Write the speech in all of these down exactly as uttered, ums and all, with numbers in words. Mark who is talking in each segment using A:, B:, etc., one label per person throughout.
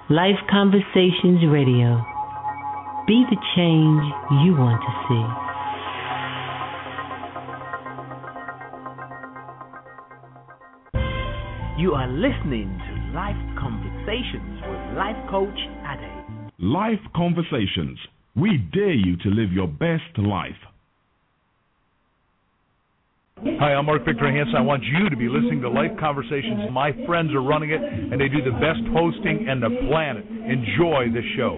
A: Life Conversations Radio. Be the change you want to see.
B: You are listening to Life Conversations with Life Coach Ade.
C: Life Conversations. We dare you to live your best life.
D: Hi, I'm Mark Victor Hansen. I want you to be listening to Life Conversations. My friends are running it, and they do the best hosting in the planet. Enjoy the show.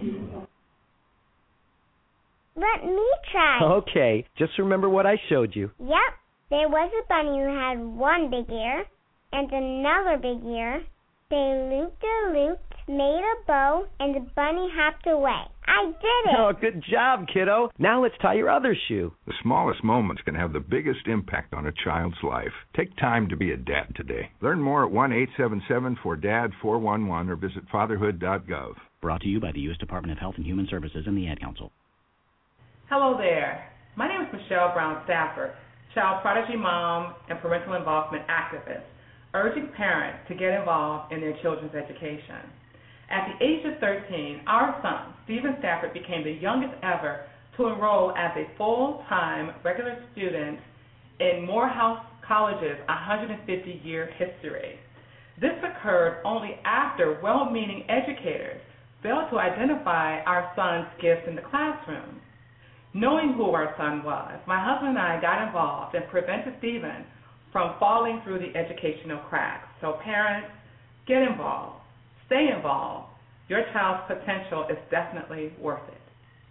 E: Let me try.
F: Okay, just remember what I showed you.
E: Yep, there was a bunny who had one big ear and another big ear. They looped a loop, made a bow, and the bunny hopped away. I did it!
F: Oh, good job, kiddo. Now let's tie your other shoe.
G: The smallest moments can have the biggest impact on a child's life. Take time to be a dad today. Learn more at one eight seven seven four D A D four one one or visit fatherhood dot gov.
H: Brought to you by the U S Department of Health and Human Services and the Ad Council.
I: Hello there. My name is Michelle Brown Stafford, child prodigy mom and parental involvement activist, urging parents to get involved in their children's education. At the age of thirteen, our son, Stephen Stafford, became the youngest ever to enroll as a full-time regular student in Morehouse College's one hundred fifty year history. This occurred only after well-meaning educators failed to identify our son's gifts in the classroom. Knowing who our son was, my husband and I got involved and prevented Stephen from falling through the educational cracks. So parents, get involved. Stay involved. Your child's potential is definitely worth it.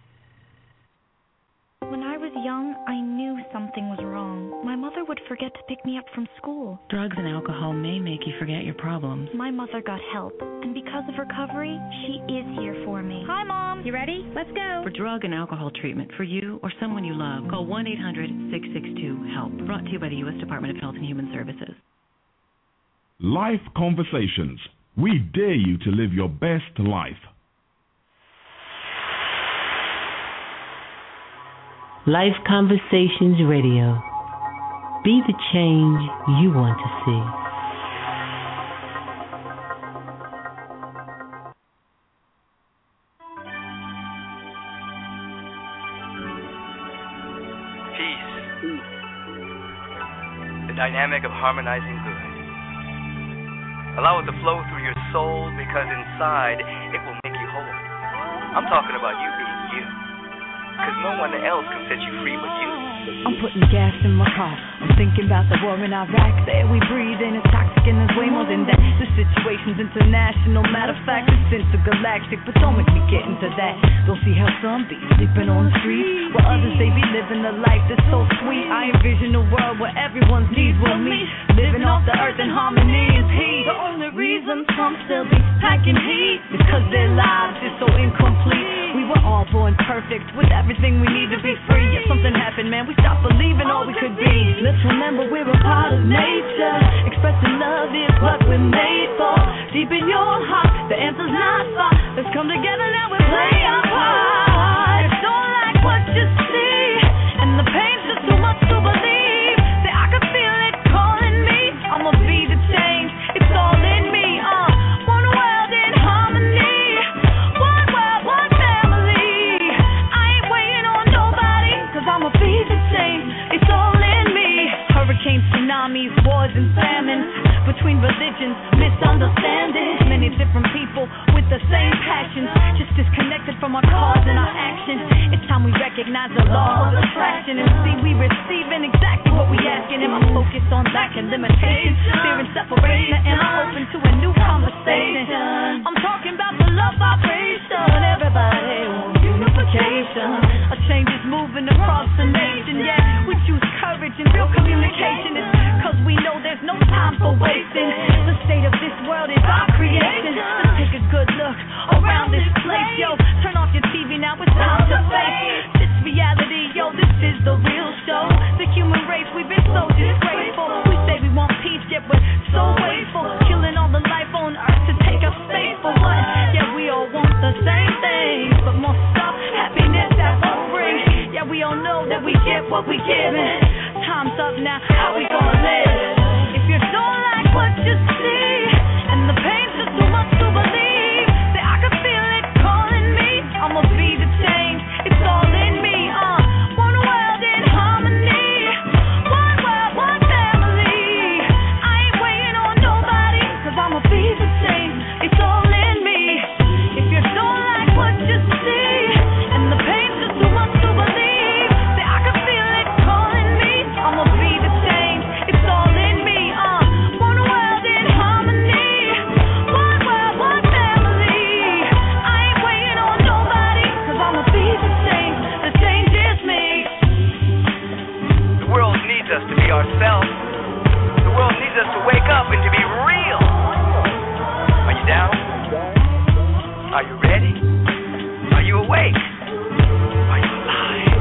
J: When I was young, I knew something was wrong. My mother would forget to pick me up from school.
A: Drugs and alcohol may make you forget your problems.
J: My mother got help, and because of recovery, she is here for me. Hi, Mom. You ready? Let's go.
A: For drug and alcohol treatment for you or someone you love, call one eight hundred six six two HELP. Brought to you by the U S Department of Health and Human Services.
C: Life Conversations. We dare you to live your best life.
A: Life Conversations Radio. Be the change you want to see.
K: Peace. The dynamic of harmonizing good. Allow it to flow through your soul because inside it will make you whole. I'm talking about you being you. Because no one else can set you free but you.
L: I'm putting gas in my car. I'm thinking about the war in Iraq. The air we breathe in is toxic and there's way more than that. The situation's international. Matter of fact, it's intergalactic. But don't make me get into that. Don't see how some be sleeping on the street while others, they be living a life that's so sweet. I envision a world where everyone's needs will meet. Living off the earth in harmony and peace. The only reason some still be packing heat is because their lives is so incomplete. We were all born perfect with everything we need to be free. If something happened, man, we stopped believing all we could be. Let's remember we're a part of nature. Expressing love is what we're made for. Deep in your heart, the answer's not far. Let's come together now and play our part. Don't like what you see, and the pain's just too much to believe. Say I can feel it calling me. I'ma be the change. It's all in me. Uh, one world in harmony. One world, one family. I ain't waiting on nobody, cause I'ma be the change. It's all in me. Hurricanes, tsunamis, wars and famines. Between religions, misunderstandings. Many different people with the same passions, just disconnected from our cause and our action. It's time we recognize the law of attraction and see we receiving exactly what we asking. Am I focused on lack and limitation, fear and separation? Am I open to a new conversation? I'm talking about the love vibration. Everybody wants unification. A change is moving across the nation. Yeah, we choose courage and real communication. It's cause we know there's no time for wasting. The state of this world is our creation. Let's take a good look around this place, yo. Turn off your T V now, it's time to face this reality, yo. This is the real show. The human race, we've been so disgraceful. We say we want peace, yet we're so wasteful. Killing all the life on earth to take up space for what? Yeah, we all want the same things, but more stuff, happiness that won't bring. Yeah, we all know that we get what we giving. Time's up now, how we gonna live? If you don't like what you see, and the pain's just too much to believe, say I could
K: be real. Are you down? Are you ready? Are you awake? Are you alive?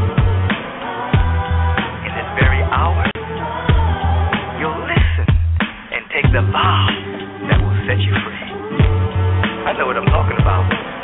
K: In this very hour, you'll listen and take the vow that will set you free. I know what I'm talking about.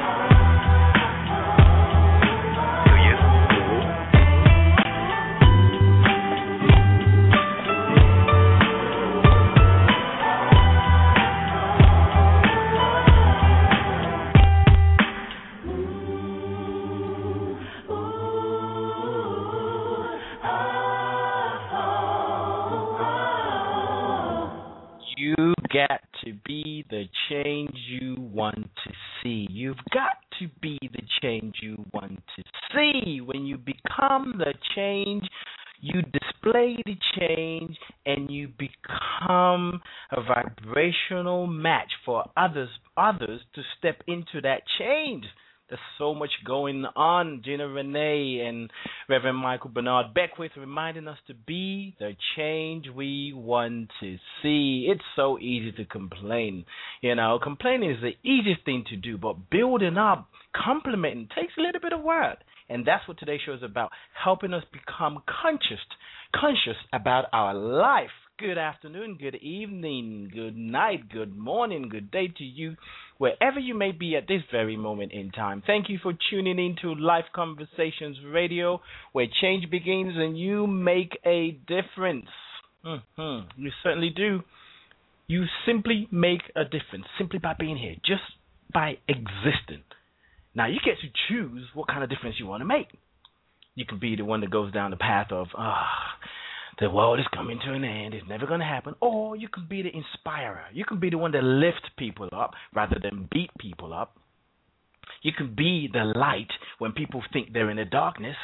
M: Got to be the change you want to see. You've got to be the change you want to see. When you become the change, you display the change, and you become a vibrational match for others others to step into that change. There's so much going on. Gina Renee and Reverend Michael Bernard Beckwith reminding us to be the change we want to see. It's so easy to complain. You know, complaining is the easiest thing to do, but building up, complimenting takes a little bit of work. And that's what today's show is about, helping us become conscious, conscious about our life. Good afternoon, good evening, good night, good morning, good day to you, wherever you may be at this very moment in time. Thank you for tuning in to Life Conversations Radio, where change begins and you make a difference. Mm-hmm. You certainly do. You simply make a difference simply by being here, just by existing. Now, you get to choose what kind of difference you want to make. You can be the one that goes down the path of, ah, oh, the world is coming to an end, it's never going to happen. Or you can be the inspirer. You can be the one that lifts people up rather than beat people up. You can be the light when people think they're in the darkness.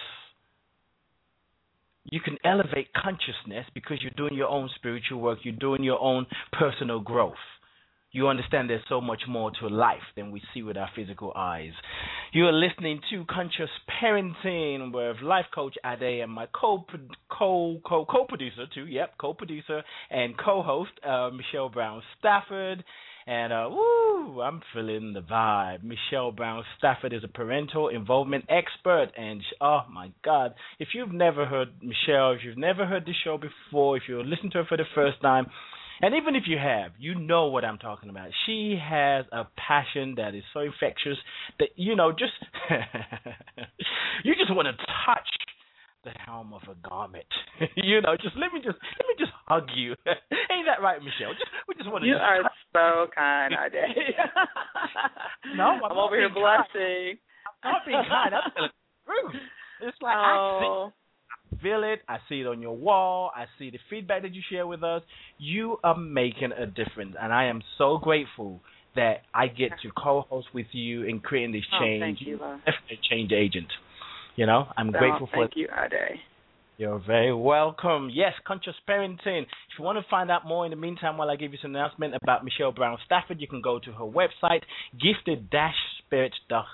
M: You can elevate consciousness because you're doing your own spiritual work. You're doing your own personal growth. You understand there's so much more to life than we see with our physical eyes. You are listening to Conscious Parenting with life coach Ade and my co co co co-producer too. Yep, co-producer and co-host uh, Michelle Brown Stafford. And uh, woo, I'm feeling the vibe. Michelle Brown Stafford is a parental involvement expert, and oh my God, if you've never heard Michelle, if you've never heard the show before, if you're listening to her for the first time. And even if you have, you know what I'm talking about. She has a passion that is so infectious that, you know, just you just want to touch the helm of a garment. you know, just let me just let me just hug you. Ain't that right, Michelle? Just, we just want to.
N: You
M: just
N: are
M: touch.
N: so kind, Ade.
M: no, I'm,
N: I'm over here blushing.
M: I'm not being kind. I'm telling the truth. It's like
N: oh.
M: I see. Feel it. I see it on your wall. I see the feedback that you share with us. You are making a difference, and I am so grateful that I get to co-host with you in creating this change.
N: Oh, thank you, love.
M: A change agent. You know, I'm
N: oh,
M: grateful for.
N: Thank you, Ade.
M: You're very welcome. Yes, Conscious Parenting. If you want to find out more in the meantime, while I give you some announcement about Michelle Brown Stafford, you can go to her website, gifted dash spirit dot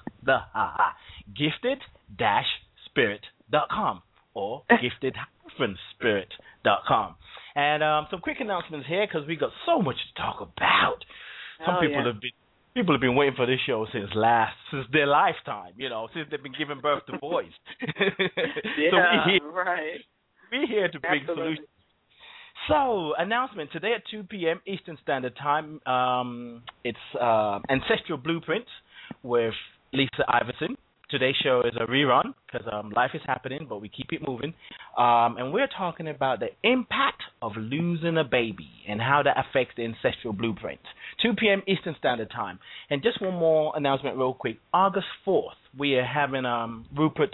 M: com. Or gifted spirit dot com. And um, some quick announcements here because we got so much to talk about. Some
N: oh,
M: people
N: yeah.
M: have been people have been waiting for this show since last since their lifetime. You know, since they've been giving birth to boys.
N: yeah,
M: so we're here,
N: right.
M: We're here to bring
N: Absolutely.
M: solutions. So, announcement today at two p.m. Eastern Standard Time. Um, it's uh, Ancestral Blueprints with Lisa Iverson. Today's show is a rerun because um, life is happening, but we keep it moving. Um, and we're talking about the impact of losing a baby and how that affects the ancestral blueprint. two p.m. Eastern Standard Time. And just one more announcement real quick. August fourth, we are having um, Rupert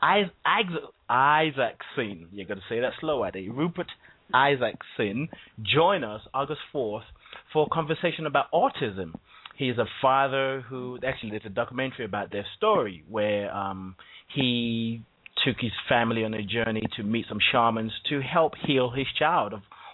M: Isaacson. You're going to say that slow, Eddie. Rupert Isaacson. Join us August fourth for a conversation about autism. He's a father who, actually there's a documentary about their story where um, he took his family on a journey to meet some shamans to help heal his child of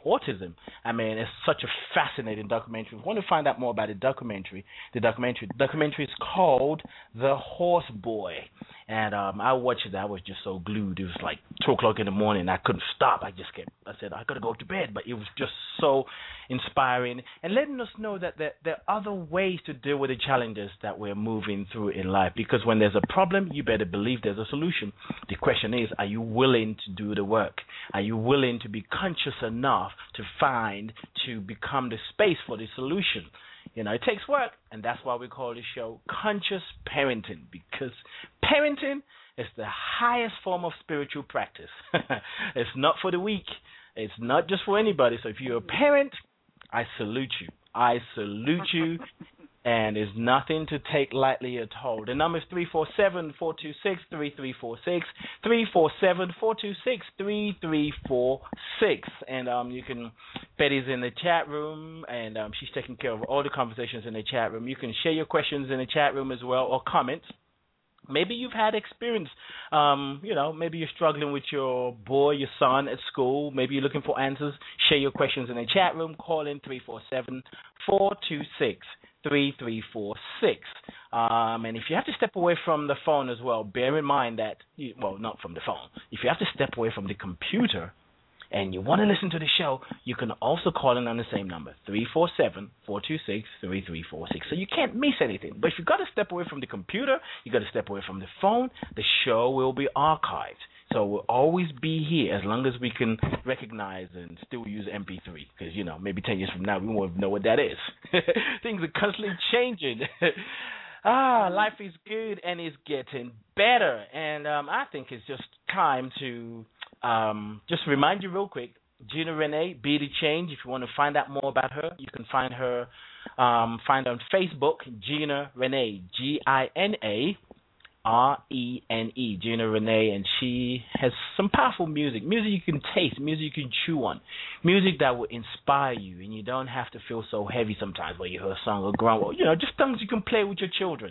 M: autism. I mean, it's such a fascinating documentary. If you want to find out more about the documentary, the documentary, the documentary is called The Horse Boy. And um, I watched it. I was just so glued. It was like two o'clock in the morning. I couldn't stop. I just kept, I said, I got to go to bed. But it was just so inspiring and letting us know that there, there are other ways to deal with the challenges that we're moving through in life. Because when there's a problem, you better believe there's a solution. The question is, are you willing to do the work? Are you willing to be conscious enough to find, to become the space for the solution? You know, it takes work, and that's why we call the show Conscious Parenting, because parenting is the highest form of spiritual practice. It's not for the weak. It's not just for anybody. So if you're a parent, I salute you. I salute you, and it's nothing to take lightly at all. The number is three four seven, four two six, three three four six, three four seven, four two six, three three four six. And um, you can, Betty's in the chat room, and um, she's taking care of all the conversations in the chat room. You can share your questions in the chat room as well, or comments. Maybe you've had experience, um, you know, maybe you're struggling with your boy, your son at school. Maybe you're looking for answers. Share your questions in the chat room. Call in three four seven, four two six, three three four six. Um, and if you have to step away from the phone as well, bear in mind that, you, well, not from the phone. If you have to step away from the computer and you want to listen to the show, you can also call in on the same number, three four seven, four two six, three three four six. So you can't miss anything. But if you've got to step away from the computer, you've got to step away from the phone, the show will be archived. So we'll always be here as long as we can recognize and still use M P three. Because, you know, maybe ten years from now, we won't know what that is. Things are constantly changing. ah, life is good and it's getting better. And um, I think it's just time to um, just remind you real quick, Gina Renee, Be the Change. If you want to find out more about her, you can find her, um, find her on Facebook, Gina Renee, G I N A R E N E, Gina Renee, and she has some powerful music, music you can taste, music you can chew on, music that will inspire you, and you don't have to feel so heavy sometimes when you hear a song or ground, or, you know, just things you can play with your children.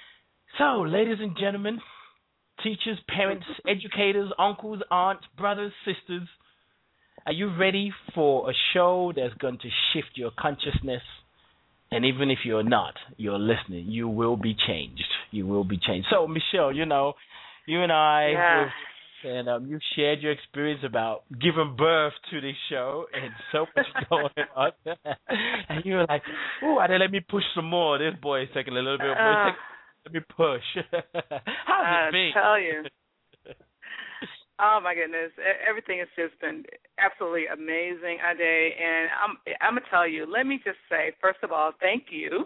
M: So, ladies and gentlemen, teachers, parents, educators, uncles, aunts, brothers, sisters, are you ready for a show that's going to shift your consciousness? And even if you're not, you're listening, you will be changed. You will be changed. So, Michelle, you know, you and I,
N: yeah.
M: and um, you shared your experience about giving birth to this show and so much going on. And you were like, ooh, let me push some more. This boy is taking a little bit more. Uh, let me push. How's
N: I
M: it been?
N: tell you. Oh, my goodness. Everything has just been absolutely amazing, Ade. And I'm, I'm going to tell you, let me just say, first of all, thank you,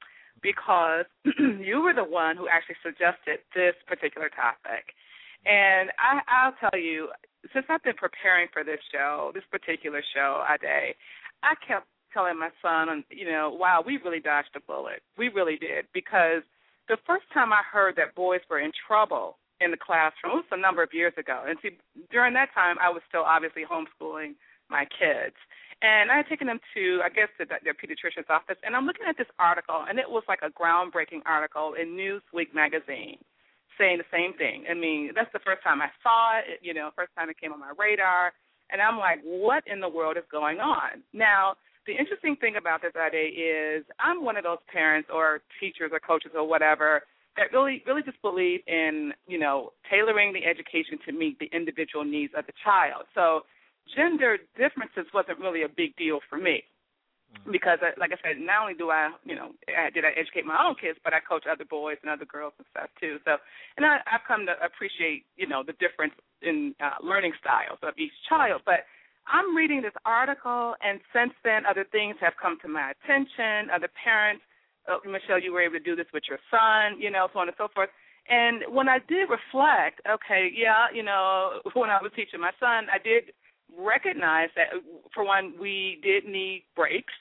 N: because you were the one who actually suggested this particular topic. And I, I'll tell you, since I've been preparing for this show, this particular show, Ade, I kept telling my son, you know, wow, we really dodged a bullet. We really did, because the first time I heard that boys were in trouble in the classroom, it was a number of years ago. And see, during that time, I was still obviously homeschooling my kids. And I had taken them to, I guess, the, their pediatrician's office, and I'm looking at this article, and it was like a groundbreaking article in Newsweek magazine saying the same thing. I mean, that's the first time I saw it, you know, first time it came on my radar, and I'm like, what in the world is going on? Now, the interesting thing about this, Ade, is I'm one of those parents or teachers or coaches or whatever that really, really just believe in, you know, tailoring the education to meet the individual needs of the child. So gender differences wasn't really a big deal for me because, like I said, not only do I, you know, did I educate my own kids, but I coach other boys and other girls and stuff too. So, and I, I've come to appreciate, you know, the difference in uh, learning styles of each child. But I'm reading this article, and since then, other things have come to my attention, other parents. Oh, Michelle, you were able to do this with your son, you know, so on and so forth. And when I did reflect, okay, yeah, you know, when I was teaching my son, I did recognize that, for one, we did need breaks.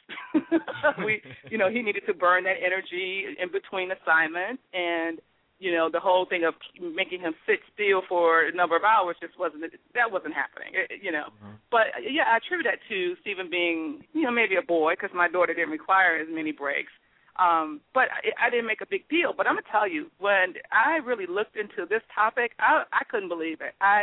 N: we, you know, he needed to burn that energy in between assignments, and, you know, the whole thing of making him sit still for a number of hours just wasn't, that wasn't happening, you know. Mm-hmm. But, yeah, I attribute that to Stephen being, you know, maybe a boy, because my daughter didn't require as many breaks. Um, but I, I didn't make a big deal. But I'm going to tell you, when I really looked into this topic, I, I couldn't believe it. I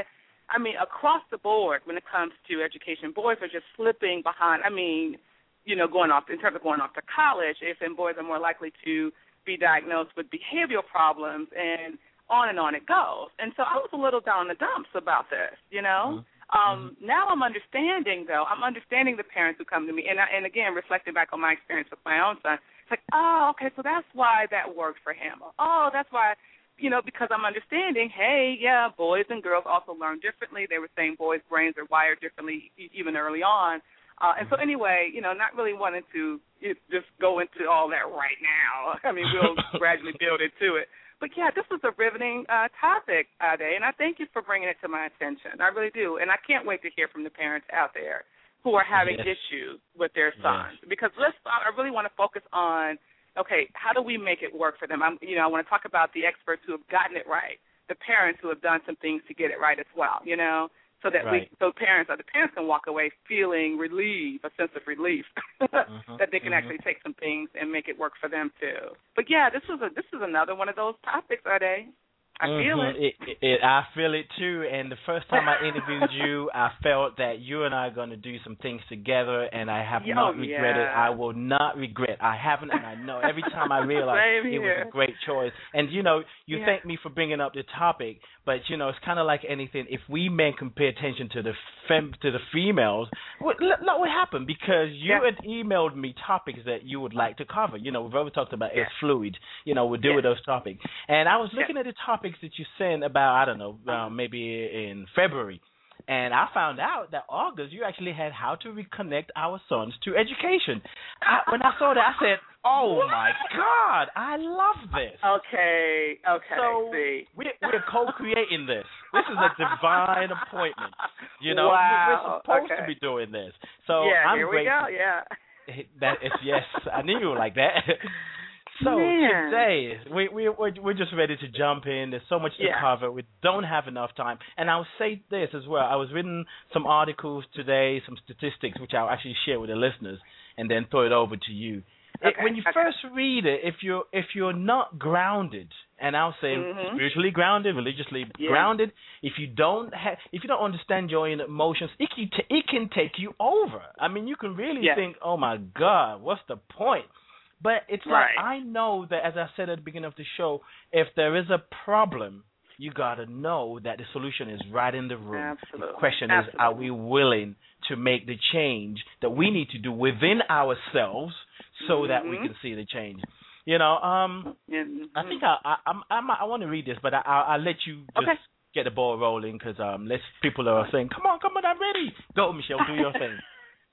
N: I mean, across the board when it comes to education, boys are just slipping behind. I mean, you know, going off, in terms of going off to college, if and boys are more likely to be diagnosed with behavioral problems, and on and on it goes. And so I was a little down in the dumps about this, you know. Mm-hmm. Um, mm-hmm. Now I'm understanding, though. I'm understanding the parents who come to me. And, I, and again, reflecting back on my experience with my own son, it's like, oh, okay, so that's why that worked for him. Oh, that's why, you know, because I'm understanding, hey, yeah, boys and girls also learn differently. They were saying boys' brains are wired differently even early on. Uh, and so anyway, you know, not really wanting to just go into all that right now. I mean, we'll gradually build into it. But, yeah, this was a riveting uh, topic, Ade, and I thank you for bringing it to my attention. I really do. And I can't wait to hear from the parents out there who are having yes. issues with their sons. Yes. Because let's, I really want to focus on, okay, how do we make it work for them? I'm, you know, I want to talk about the experts who have gotten it right, the parents who have done some things to get it right as well, you know, so that right. we, so parents, the parents can walk away feeling relief, a sense of relief, mm-hmm. that they can mm-hmm. actually take some things and make it work for them too. But yeah, this was a this is another one of those topics, Ade. I mm-hmm. feel it.
M: It, it, it. I feel it too. And the first time I interviewed you, I felt that you and I are going to do some things together, and I have oh, not regretted.
N: Yeah.
M: I will not regret. I haven't, and I know every time I realize it was a great choice. And you know, you yeah. thank me for bringing up the topic, but you know, it's kind of like anything. If we men can pay attention to the fem, to the females, what look what happened? Because you yeah. had emailed me topics that you would like to cover. You know, we've already talked about yeah. it's fluid. You know, we'll deal yeah. with those topics. And I was looking yeah. at the topics that you sent about, I don't know, uh, maybe in February. And I found out that August, you actually had how to reconnect our sons to education. I, when I saw that, I said, oh, my God, I love this.
N: Okay, okay,
M: so
N: see.
M: We're, we're co-creating this. This is a divine appointment. You know,
N: wow.
M: we're supposed
N: okay.
M: to be doing this. So
N: yeah,
M: I'm
N: here we
M: grateful.
N: go, yeah.
M: That is, yes, I knew you were like that. So
N: Man.
M: today, we, we, we're, we're just ready to jump in. There's so much to
N: yeah.
M: cover. We don't have enough time. And I'll say this as well. I was reading some articles today, some statistics, which I'll actually share with the listeners, and then throw it over to you.
N: Okay.
M: It, when you
N: okay.
M: first read it, if you're, if you're not grounded, and I'll say
N: mm-hmm.
M: spiritually grounded, religiously
N: yeah.
M: grounded, if you don't have, if you don't understand your own emotions, it can, t- it can take you over. I mean, you can really
N: yeah.
M: think, oh, my God, what's the point? But it's
N: right.
M: like I know that, as I said at the beginning of the show, if there is a problem, you got to know that the solution is right in the room.
N: Absolutely.
M: The question
N: Absolutely.
M: is, are we willing to make the change that we need to do within ourselves so
N: mm-hmm.
M: that we can see the change? You know, um,
N: mm-hmm.
M: I think I I, I'm, I'm, I want to read this, but I, I'll, I'll let you just
N: okay.
M: get the ball rolling because um, let's people are saying, come on, come on, I'm ready. Go, Michelle, do your thing.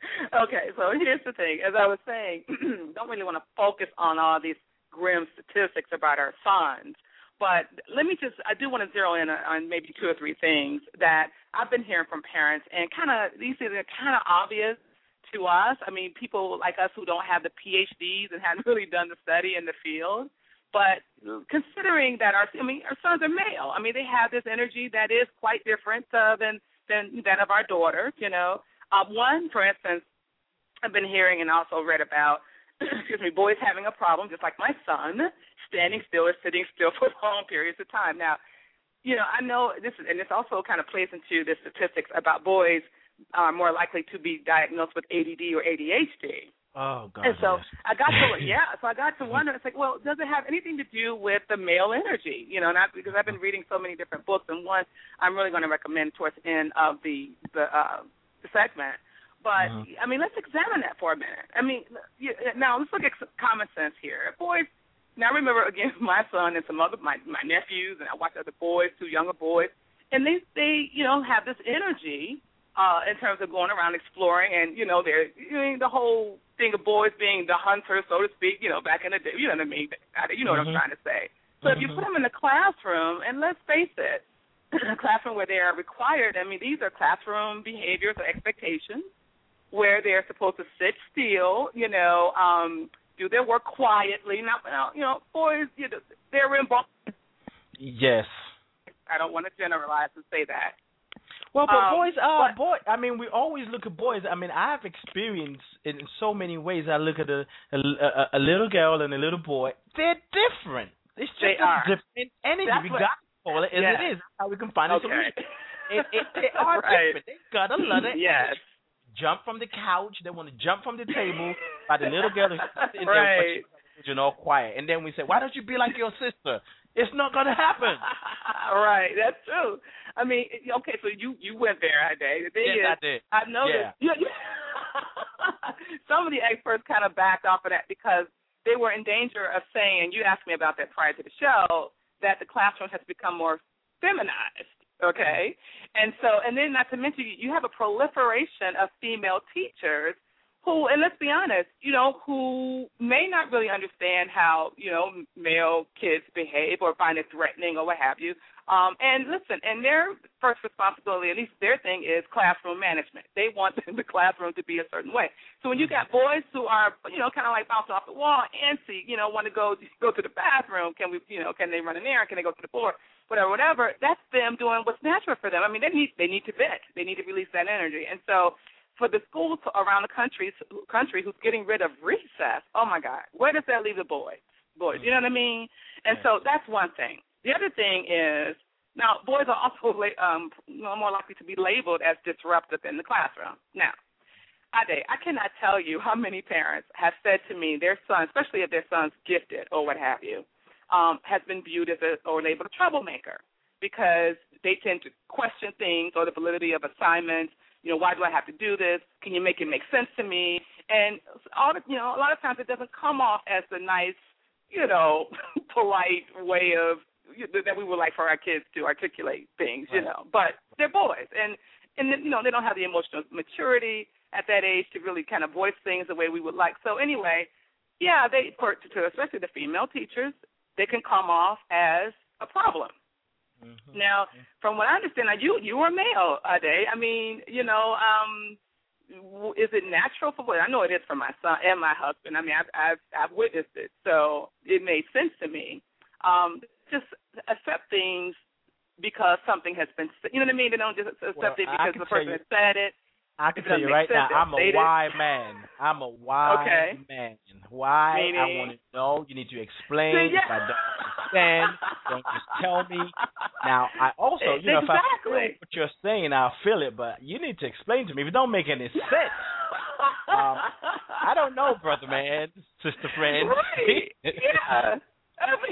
N: Okay, so here's the thing. As I was saying, don't really want to focus on all these grim statistics about our sons, but let me just, I do want to zero in on maybe two or three things that I've been hearing from parents, and kind of, these things are kind of obvious to us. I mean, people like us who don't have the P H Ds and haven't really done the study in the field, but considering that our, I mean, our sons are male. I mean, they have this energy that is quite different uh, than, than that of our daughters, you know. Uh, one, for instance, I've been hearing and also read about, excuse me, boys having a problem, just like my son, standing still or sitting still for long periods of time. Now, you know, I know this is, and this also kind of plays into the statistics about boys are more likely to be diagnosed with A D D or A D H D.
M: Oh, God.
N: And so
M: yes.
N: I got to, yeah, so I got to wonder, it's like, well, does it have anything to do with the male energy? You know, not because I've been reading so many different books, and one I'm really going to recommend towards the end of the, the, uh, the segment. But, mm-hmm. I mean, let's examine that for a minute. I mean, you, now let's look at common sense here. Boys, now remember, again, my son and some other, my, my nephews, and I watch other boys, two younger boys, and they, they you know, have this energy uh, in terms of going around exploring, and, you know, they're, you know, the whole thing of boys being the hunter, so to speak, you know, back in the day, you know what I mean? You know what mm-hmm. I'm trying to say. So mm-hmm. if you put them in the classroom, and let's face it, a classroom where they are required, I mean, these are classroom behaviors or expectations, where they're supposed to sit still, you know, um, do their work quietly. Now, you know, boys, you know, they're involved.
M: Yes.
N: I don't want to generalize and say that.
M: Well, but
N: um,
M: boys are
N: but,
M: boy. I mean, we always look at boys. I mean, I have experienced in so many ways. I look at a a, a, a little girl and a little boy. They're different. It's just
N: they
M: a
N: are.
M: different energy.
N: That's
M: we
N: what,
M: got to call it as
N: yeah.
M: it is. That's how we can find a
N: okay.
M: solution. it, it, they are
N: right.
M: different. They got a lot of
N: yes.
M: edge. Jump from the couch. They want to jump from the table. But the little girl is sitting
N: right.
M: there, you know, quiet. And then we say, why don't you be like your sister? It's not going to happen.
N: Right, that's true. I mean, okay, so you, you went there, Ade. The thing
M: yes,
N: is,
M: I did.
N: I've noticed. Yeah. Yeah, yeah. Some of the experts kind of backed off of that because they were in danger of saying, you asked me about that prior to the show, that the classroom has become more feminized, okay? And so, and then not to mention, you have a proliferation of female teachers who, and let's be honest, you know, who may not really understand how, you know, male kids behave or find it threatening or what have you. Um, and listen, and their first responsibility, at least their thing, is classroom management. They want the classroom to be a certain way. So when you got boys who are, you know, kind of like bouncing off the wall, antsy, you know, want to go go to the bathroom, can we, you know, can they run in there? Can they go to the floor? Whatever, whatever. That's them doing what's natural for them. I mean, they need they need to vent. They need to release that energy. And so for the schools around the country, country who's getting rid of recess, oh my God, where does that leave the boys? Boys, you know what I mean? And so that's one thing. The other thing is, now, boys are also um, more likely to be labeled as disruptive in the classroom. Now, Ade, I cannot tell you how many parents have said to me their son, especially if their son's gifted or what have you, um, has been viewed as a, or labeled a troublemaker because they tend to question things or the validity of assignments. You know, why do I have to do this? Can you make it make sense to me? And all the, you know, a lot of times it doesn't come off as the nice, you know, polite way of that we would like for our kids to articulate things, you know. But they're boys, and and you know they don't have the emotional maturity at that age to really kind of voice things the way we would like. So anyway, yeah, they, to especially the female teachers, they can come off as a problem. Mm-hmm. Now, from what I understand, now you you are male, Ade. I mean, you know, um, is it natural for boys? I know it is for my son and my husband. I mean, I've I've, I've witnessed it, so it made sense to me. Um, just accept things because something has been said. You know what I mean? They don't just accept well, it because the person you, has said it.
M: I can tell you right now, I'm a why man. I'm a why
N: okay.
M: man. Why?
N: Meaning?
M: I want to know. You need to explain.
N: Yeah.
M: If I don't understand, don't just tell me. Now, I also, you know,
N: exactly.
M: if I feel what you're saying, I'll feel it, but you need to explain to me. If it don't make any sense, um, I don't know, brother man, sister friend.
N: Right. Yeah. I mean,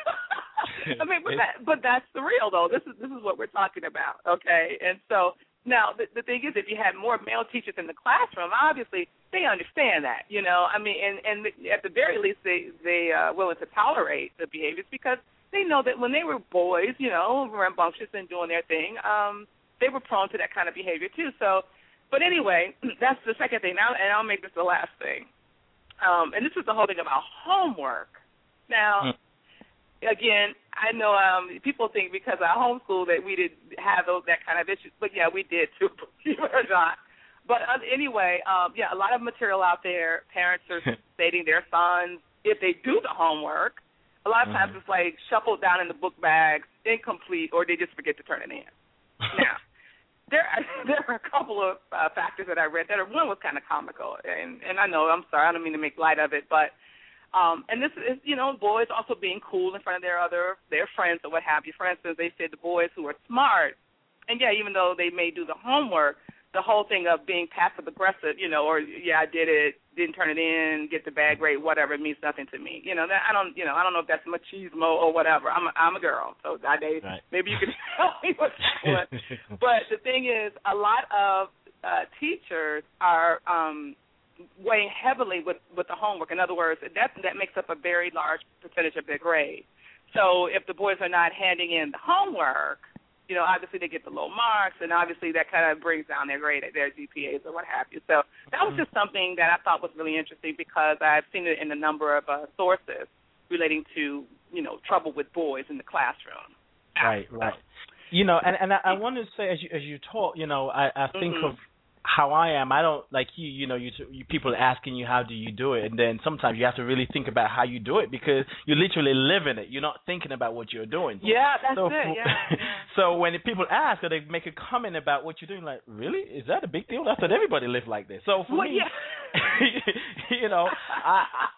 N: I mean, but, that, but that's the real though. This is this is what we're talking about, okay? And so now the, the thing is, if you had more male teachers in the classroom, obviously they understand that, you know. I mean, and and at the very least, they they are willing to tolerate the behaviors because they know that when they were boys, you know, rambunctious and doing their thing, um, they were prone to that kind of behavior too. So, but anyway, that's the second thing. Now, and I'll make this the last thing. Um, and this is the whole thing about homework. Now. Mm. Again, I know um, people think because I homeschool that we didn't have those that kind of issues, but yeah, we did too, believe it or not. But uh, anyway, um, yeah, a lot of material out there. Parents are stating their sons, if they do the homework, a lot of times mm-hmm. it's like shuffled down in the book bags, incomplete, or they just forget to turn it in. Now, there are, there are a couple of uh, factors that I read that are, one was kind of comical, and, and I know, I'm sorry, I don't mean to make light of it, but Um, and this is, you know, boys also being cool in front of their other, their friends or what have you. For instance, they said the boys who are smart, and yeah, even though they may do the homework, the whole thing of being passive-aggressive, you know, or, yeah, I did it, didn't turn it in, get the bad grade, whatever, it means nothing to me. You know, that, I don't, you know, I don't know if that's machismo or whatever. I'm a, I'm a girl, so I date, right. Maybe you can tell me what's that one. But the thing is, a lot of uh, teachers are um, – weighing heavily with, with the homework. In other words, that that makes up a very large percentage of their grade. So if the boys are not handing in the homework, you know, obviously they get the low marks, and obviously that kind of brings down their grade, their G P As or what have you. So that was just something that I thought was really interesting because I've seen it in a number of uh, sources relating to, you know, trouble with boys in the classroom.
M: Right, right. You know, and, and I, I want to say, as you as you talk, you know, I, I think mm-hmm. of how I am. I don't like you. You know, you, you people are asking you how do you do it, and then sometimes you have to really think about how you do it because you literally live in it. You're not thinking about what you're doing.
N: Yeah, that's
M: so,
N: it. Yeah, yeah.
M: So when people ask or they make a comment about what you're doing, like, really, is that a big deal? I thought everybody lived like this. So for
N: well,
M: me,
N: yeah.
M: you know, I, I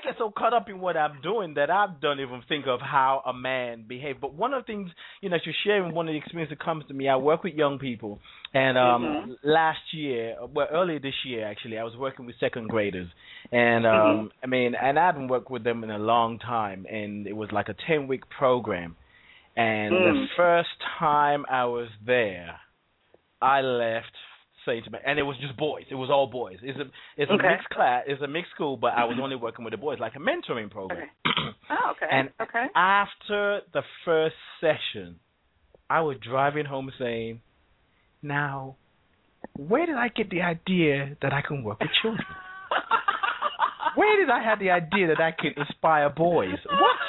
M: get so caught up in what I'm doing that I don't even think of how a man behaves. But one of the things, you know, as you're sharing, one of the experiences that comes to me, I work with young people. And um,
N: mm-hmm.
M: last year, well, earlier this year, actually, I was working with second graders. And, um,
N: mm-hmm.
M: I mean, and I haven't worked with them in a long time. And it was like a ten-week program. And mm. the first time I was there, I left saying to me, and it was just boys. It was all boys. It's a it's
N: okay.
M: a mixed class. It's a mixed school, but I was only working with the boys, like a mentoring program.
N: Okay. Oh, okay.
M: And
N: okay.
M: after the first session, I was driving home saying, now, where did I get the idea that I can work with children? Where did I have the idea that I can inspire boys?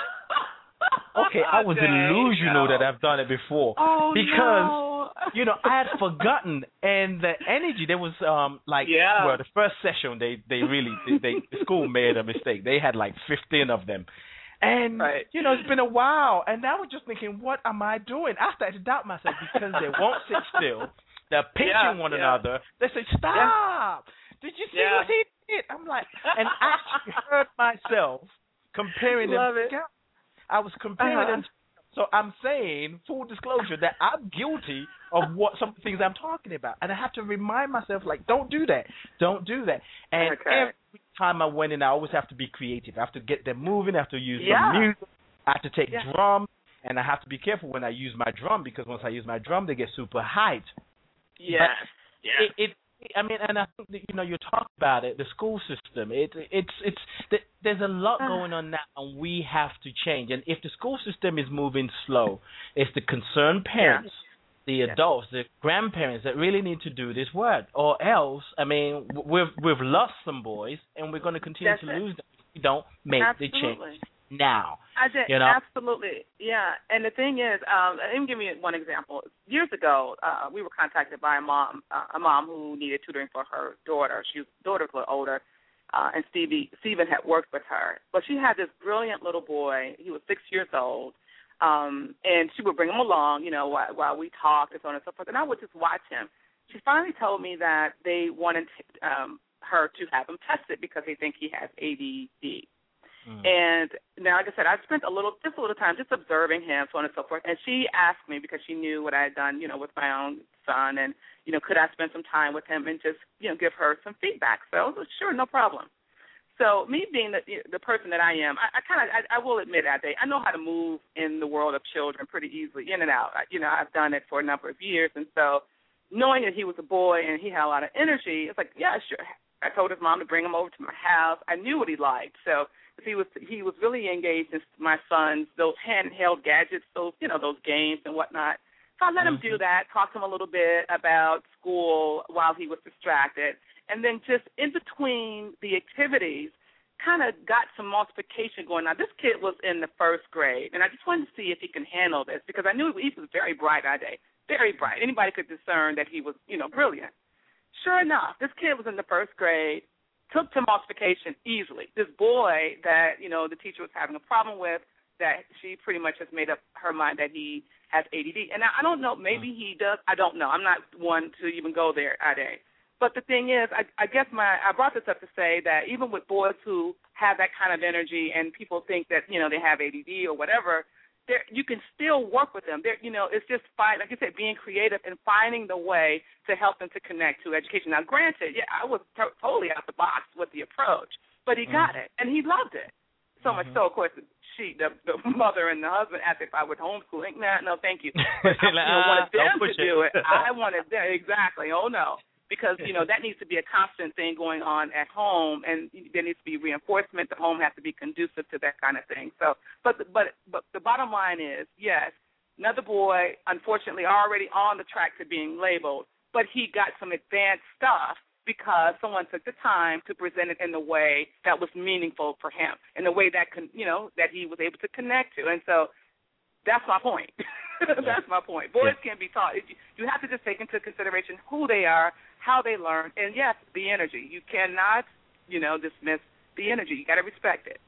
M: What? Okay, I was delusional that I've done it before.
N: Oh,
M: because,
N: no.
M: you know, I had forgotten, and the energy, there was, um, like,
N: yeah.
M: well, the first session, they, they really, they, they, the school made a mistake. They had, like, fifteen of them. And,
N: right.
M: you know, it's been a while, and I was just thinking, what am I doing? I started to doubt myself because they won't sit still. They're pinching
N: yeah,
M: one
N: yeah.
M: another. They say, stop. Yeah. Did you see
N: yeah.
M: what he did? I'm like, and I actually heard myself comparing
N: Love
M: them
N: it.
M: together. I was comparing
N: uh-huh.
M: them. So I'm saying, full disclosure, that I'm guilty of what some things I'm talking about. And I have to remind myself, like, don't do that. Don't do that. And
N: okay.
M: every time I went in, I always have to be creative. I have to get them moving. I have to use
N: yeah.
M: some music. I have to take
N: yeah.
M: drums. And I have to be careful when I use my drum, because once I use my drum, they get super hyped.
N: Yes.
M: But
N: yeah.
M: It, it, I mean, and I think that, you know, you talk about it, the school system. It, it's, it's. There's a lot going on now, and we have to change. And if the school system is moving slow, it's the concerned parents, yeah. the
N: yeah.
M: adults, the grandparents that really need to do this work. Or else, I mean, we've we've lost some boys, and we're going to continue
N: That's
M: to
N: it.
M: lose them if we don't make
N: Absolutely.
M: the change now.
N: I did,
M: you know?
N: Absolutely, yeah. And the thing is, um, let me give you one example. Years ago, uh, we were contacted by a mom, uh, a mom who needed tutoring for her daughter. She was daughter's a little older, uh, and Stevie Stephen had worked with her. But she had this brilliant little boy. He was six years old, um, and she would bring him along, you know, while, while we talked and so on and so forth. And I would just watch him. She finally told me that they wanted um, her to have him tested because they think he has A D D. Mm. And now, like I said, I spent a little, just a little time just observing him, so on and so forth. And she asked me, because she knew what I had done, you know, with my own son, and, you know, could I spend some time with him and just, you know, give her some feedback. So I was like, sure, no problem. So me being the, the person that I am, I, I kind of, I, I will admit, Ade, I know how to move in the world of children pretty easily, in and out. I, you know, I've done it for a number of years. And so knowing that he was a boy and he had a lot of energy, it's like, yeah, sure. I told his mom to bring him over to my house. I knew what he liked. So he was he was really engaged in my son's, those handheld gadgets, those, you know, those games and whatnot. So I let mm-hmm. him do that, talk to him a little bit about school while he was distracted. And then just in between the activities, kind of got some multiplication going. Now, this kid was in the first grade, and I just wanted to see if he can handle this, because I knew he was very bright that day, very bright. Anybody could discern that he was, you know, brilliant. Sure enough, this kid was in the first grade, took to multiplication easily. This boy that, you know, the teacher was having a problem with, that she pretty much has made up her mind that he has A D D. And I, I don't know, maybe he does. I don't know. I'm not one to even go there, Ade. But the thing is, I, I guess my I brought this up to say that even with boys who have that kind of energy and people think that, you know, they have A D D or whatever, you can still work with them. They're, you know, it's just, find, like you said, being creative and finding the way to help them to connect to education. Now, granted, yeah, I was to- totally out the box with the approach, but he got mm-hmm. it, and he loved it. So mm-hmm. much so, of course, she, the, the mother and the husband asked if I would homeschool. Like, nah, no, thank you. But I
M: like,
N: you know, wanted
M: uh,
N: them to
M: it.
N: do it. I wanted them, exactly. Oh, no. Because, you know, that needs to be a constant thing going on at home, and there needs to be reinforcement. The home has to be conducive to that kind of thing. So, but but but the bottom line is, yes, another boy, unfortunately, already on the track to being labeled, but he got some advanced stuff because someone took the time to present it in a way that was meaningful for him, in a way that, con, you know, that he was able to connect to. And so that's my point. That's my point. Boys yeah. can be taught. You have to just take into consideration who they are, how they learn, and, yes, the energy. You cannot, you know, dismiss the energy. You got to respect it.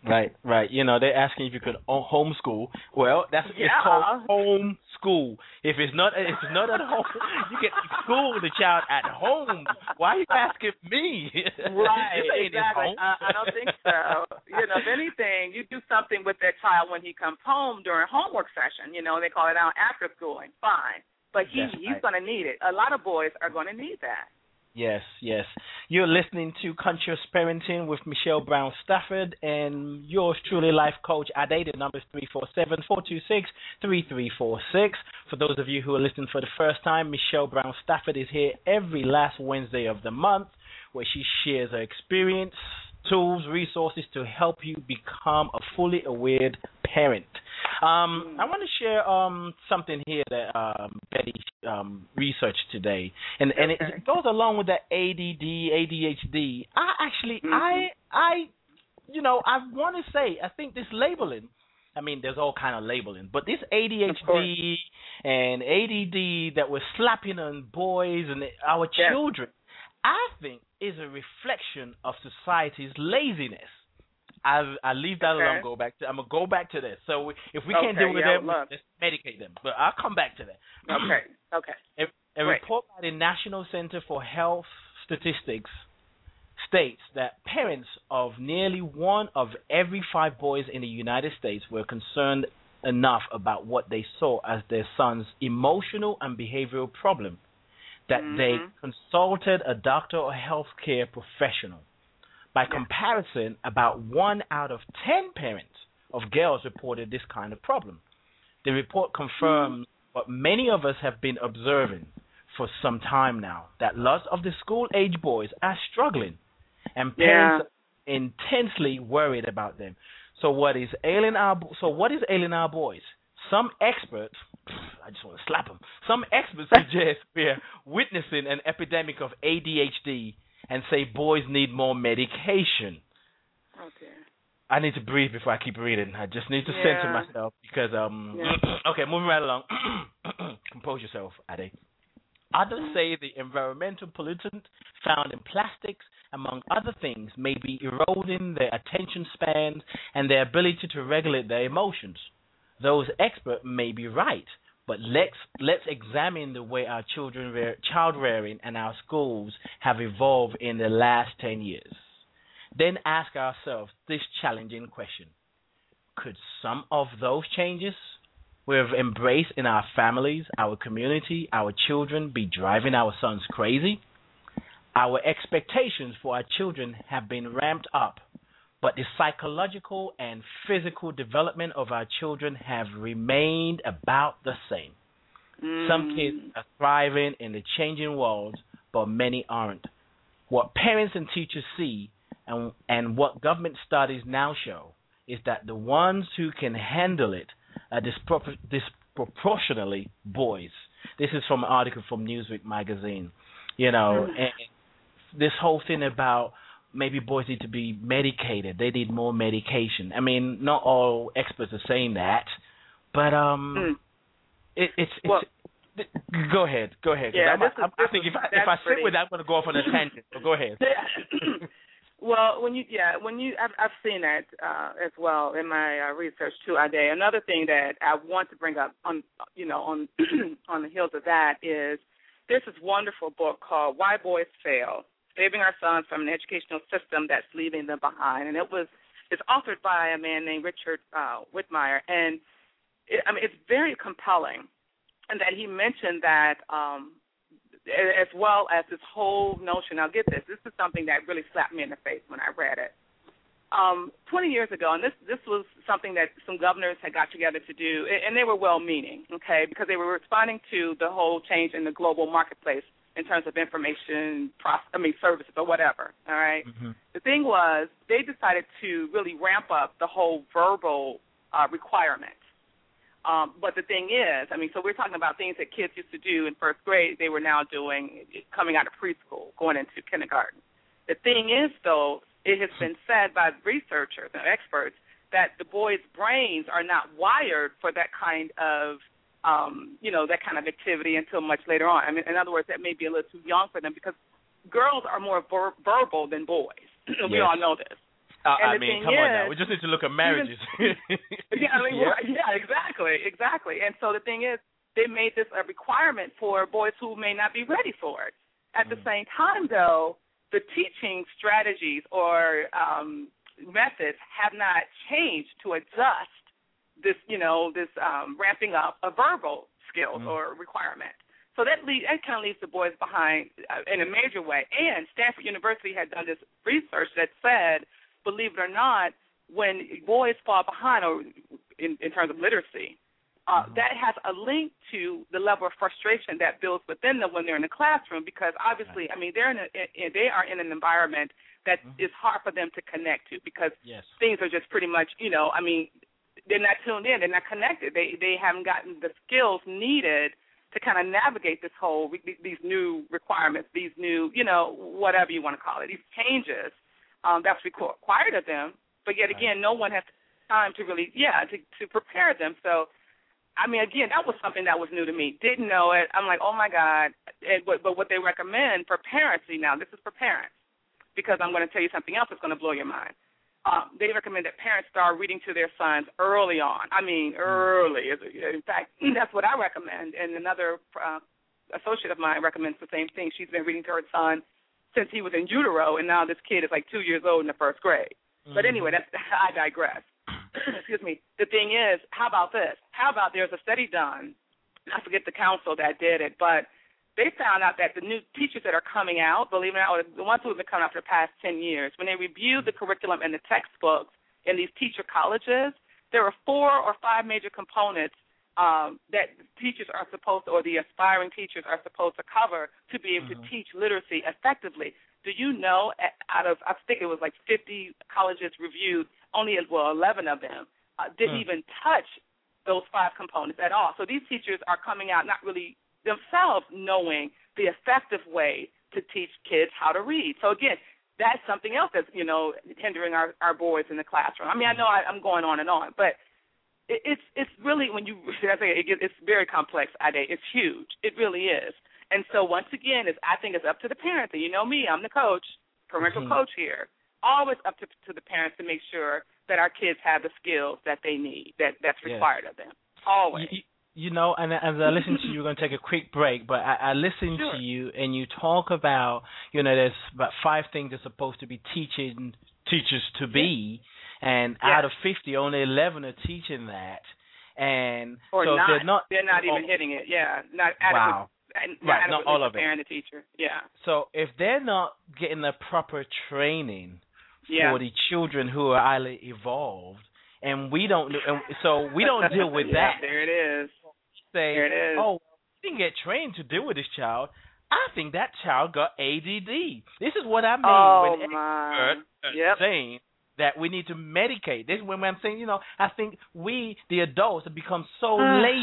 M: Right, right. You know, they're asking if you could o- homeschool. Well, that's
N: Yeah.
M: it's called homeschool. If it's not, if it's not at home, you can school the child at home. Why are you asking me?
N: Right,
M: This ain't his
N: exactly.
M: home.
N: I, I don't think so. You know, if anything, you do something with that child when he comes home during homework session. You know, they call it out after schooling. Fine, but he
M: That's
N: he's
M: right.
N: going to need it. A lot of boys are going to need that.
M: Yes, yes. You're listening to Conscious Parenting with Michelle Brown Stafford and yours truly, life coach Ade. The number is three four seven, four two six, three three four six. For those of you who are listening for the first time, Michelle Brown Stafford is here every last Wednesday of the month where she shares her experience, tools, resources to help you become a fully aware parent. Um, I want to share um, something here that um, Betty um, researched today, and and it, it goes along with the A D D, A D H D. I actually, mm-hmm. I, I, you know, I want to say, I think this labeling. I mean, there's all kind of labeling, but this A D H D and A D D that we're slapping on boys and our
N: yes.
M: children, I think is a reflection of society's laziness. I I leave that
N: okay.
M: alone. Go back to I'm gonna go back to this. So we, if we
N: okay,
M: can't deal with
N: yeah,
M: them,
N: look.
M: let's medicate them. But I'll come back to that.
N: Okay. Okay.
M: A, a report by the National Center for Health Statistics states that parents of nearly one of every five boys in the United States were concerned enough about what they saw as their son's emotional and behavioral problem that
N: mm-hmm.
M: they consulted a doctor or healthcare professional. By comparison, about one out of ten parents of girls reported this kind of problem. The report confirms what many of us have been observing for some time now, that lots of the school-age boys are struggling, and parents
N: yeah.
M: are intensely worried about them. So what is ailing our so what is ailing our boys? Some experts, I just want to slap them. Some experts suggest we're witnessing an epidemic of A D H D. And say boys need more medication.
N: Okay.
M: I need to breathe before I keep reading. I just need to
N: yeah.
M: center myself because um.
N: Yeah.
M: Okay, moving right along. Compose yourself, Ade. Others say the environmental pollutant found in plastics, among other things, may be eroding their attention spans and their ability to regulate their emotions. Those experts may be right. But let's let's examine the way our children rear, child rearing and our schools have evolved in the last ten years. Then ask ourselves this challenging question: could some of those changes we've embraced in our families, our community, our children be driving our sons crazy? Our expectations for our children have been ramped up, but the psychological and physical development of our children have remained about the same. Mm. Some kids are thriving in the changing world, but many aren't. What parents and teachers see and, and what government studies now show is that the ones who can handle it are dispropor- disproportionately boys. This is from an article from Newsweek magazine. You know, mm. and this whole thing about maybe boys need to be medicated. They need more medication. I mean, not all experts are saying that, but um, mm. it, it's it's.
N: Well,
M: it, go ahead, go ahead.
N: Yeah,
M: I'm,
N: this
M: I'm,
N: is, this
M: I think
N: is,
M: if I if I sit
N: pretty...
M: with that, I'm going to go off on a tangent. But go ahead.
N: Well, when you yeah, when you I've, I've seen that uh, as well in my uh, research too, Ade. Another thing that I want to bring up on you know on on the heels of that is there's this wonderful book called Why Boys Fail: Saving Our Sons from an Educational System That's Leaving Them Behind, and it was it's authored by a man named Richard uh, Whitmire, and it, I mean it's very compelling, and that he mentioned that um, as well as this whole notion. Now get this, this is something that really slapped me in the face when I read it. Um, twenty years ago, and this this was something that some governors had got together to do, and they were well-meaning, okay, because they were responding to the whole change in the global marketplace in terms of information, I mean, services or whatever, all right? Mm-hmm. The thing was they decided to really ramp up the whole verbal uh, requirement. Um, but the thing is, I mean, so we're talking about things that kids used to do in first grade, they were now doing coming out of preschool, going into kindergarten. The thing is, though, it has been said by researchers and experts that the boys' brains are not wired for that kind of Um, you know, that kind of activity until much later on. I mean, in other words, that may be a little too young for them because girls are more ver- verbal than boys. We
M: yes.
N: all know this.
M: Uh,
N: and
M: I
N: the
M: mean,
N: thing
M: come
N: is,
M: on now. We just need to look at marriages.
N: Even, yeah, I mean,
M: yeah.
N: yeah, exactly, exactly. And so the thing is, they made this a requirement for boys who may not be ready for it. At mm. the same time, though, the teaching strategies or um, methods have not changed to adjust this, you know, this um, ramping up of verbal skills mm. or requirement. So that, lead, that kind of leaves the boys behind uh, in a major way. And Stanford University had done this research that said, believe it or not, when boys fall behind or in, in terms of literacy, uh, mm-hmm. that has a link to the level of frustration that builds within them when they're in the classroom, because obviously, I mean, they're in a, in, they are in an environment that mm-hmm. is hard for them to connect to, because
M: yes.
N: things are just pretty much, you know, I mean, they're not tuned in, they're not connected. They they haven't gotten the skills needed to kind of navigate this whole, these new requirements, these new, you know, whatever you want to call it, these changes um, that's required of them. But yet again, right. no one has time to really, yeah, to, to prepare them. So, I mean, again, that was something that was new to me. Didn't know it. I'm like, oh, my God. And, but, but what they recommend for parents, see, now this is for parents, because I'm going to tell you something else that's going to blow your mind. Um, they recommend that parents start reading to their sons early on. I mean, early. In fact, that's what I recommend. And another uh, associate of mine recommends the same thing. She's been reading to her son since he was in utero, and now this kid is like two years old in the first grade. Mm-hmm. But anyway, that's, I digress. Excuse me. The thing is, how about this? How about there's a study done, I forget the council that did it, but they found out that the new teachers that are coming out, believe it or not, or the ones who have been coming out for the past ten years, when they reviewed the curriculum and the textbooks in these teacher colleges, there are four or five major components um, that teachers are supposed to, or the aspiring teachers are supposed to cover to be able mm-hmm. to teach literacy effectively. Do you know, out of, I think it was like fifty colleges reviewed, only, well, eleven of them uh, didn't mm. even touch those five components at all. So these teachers are coming out not really themselves knowing the effective way to teach kids how to read. So, again, that's something else that's, you know, hindering our, our boys in the classroom. I mean, I know I, I'm going on and on, but it, it's it's really, when you, I think it, it's very complex, Ade. It's huge. It really is. And so, once again, it's, I think it's up to the parents. And you know me, I'm the coach, parental mm-hmm. coach here. Always up to, to the parents to make sure that our kids have the skills that they need, that, that's required yes. of them. Always.
M: You, You know, and as I listen to you, we're going to take a quick break, but I, I listen sure. to you, and you talk about, you know, there's about five things they're supposed to be teaching teachers to be, and
N: yeah.
M: out of fifty, only eleven are teaching that. And
N: or
M: so
N: not.
M: they're not,
N: they're not even
M: oh,
N: hitting it, yeah, not adequate.
M: Wow.
N: Not
M: right, not all of it.
N: Preparing the teacher, yeah.
M: So if they're not getting the proper training
N: yeah.
M: for the children who are highly evolved, and we don't, and so we don't deal with
N: yeah,
M: that.
N: There it is.
M: Say,
N: there it is.
M: oh, we didn't get trained to deal with this child. I think that child got A D D. This is what I mean
N: oh,
M: when
N: my.
M: experts
N: Yep.
M: saying that we need to medicate. This is when I'm saying, you know, I think we, the adults, have become so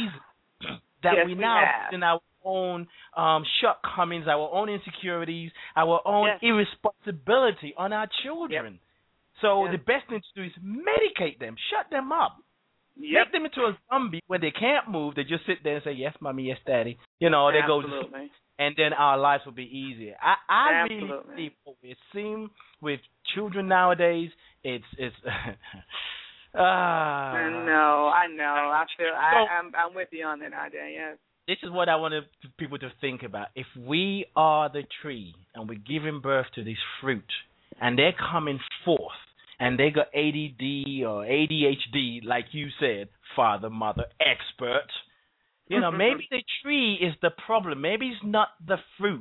M: lazy that
N: yes,
M: we
N: we
M: now
N: have.
M: in our own um, shortcomings, our own insecurities, our own
N: yes.
M: irresponsibility on our children.
N: Yep.
M: So
N: yep.
M: the best thing to do is medicate them, shut them up.
N: Yep.
M: Make them into a zombie when they can't move. They just sit there and say, yes, mommy, yes, daddy. You know, they
N: Absolutely.
M: go to sleep, and then our lives will be easier. I, I
N: Absolutely.
M: really think what we're seeing with children nowadays, it's, it's uh,
N: I know, I know. I feel, I, I'm, I'm with you on that idea, yes.
M: This is what I want people to think about. If we are the tree and we're giving birth to this fruit, and they're coming forth, and they got A D D or A D H D, like you said, father, mother, expert. You know, maybe the tree is the problem. Maybe it's not the fruit.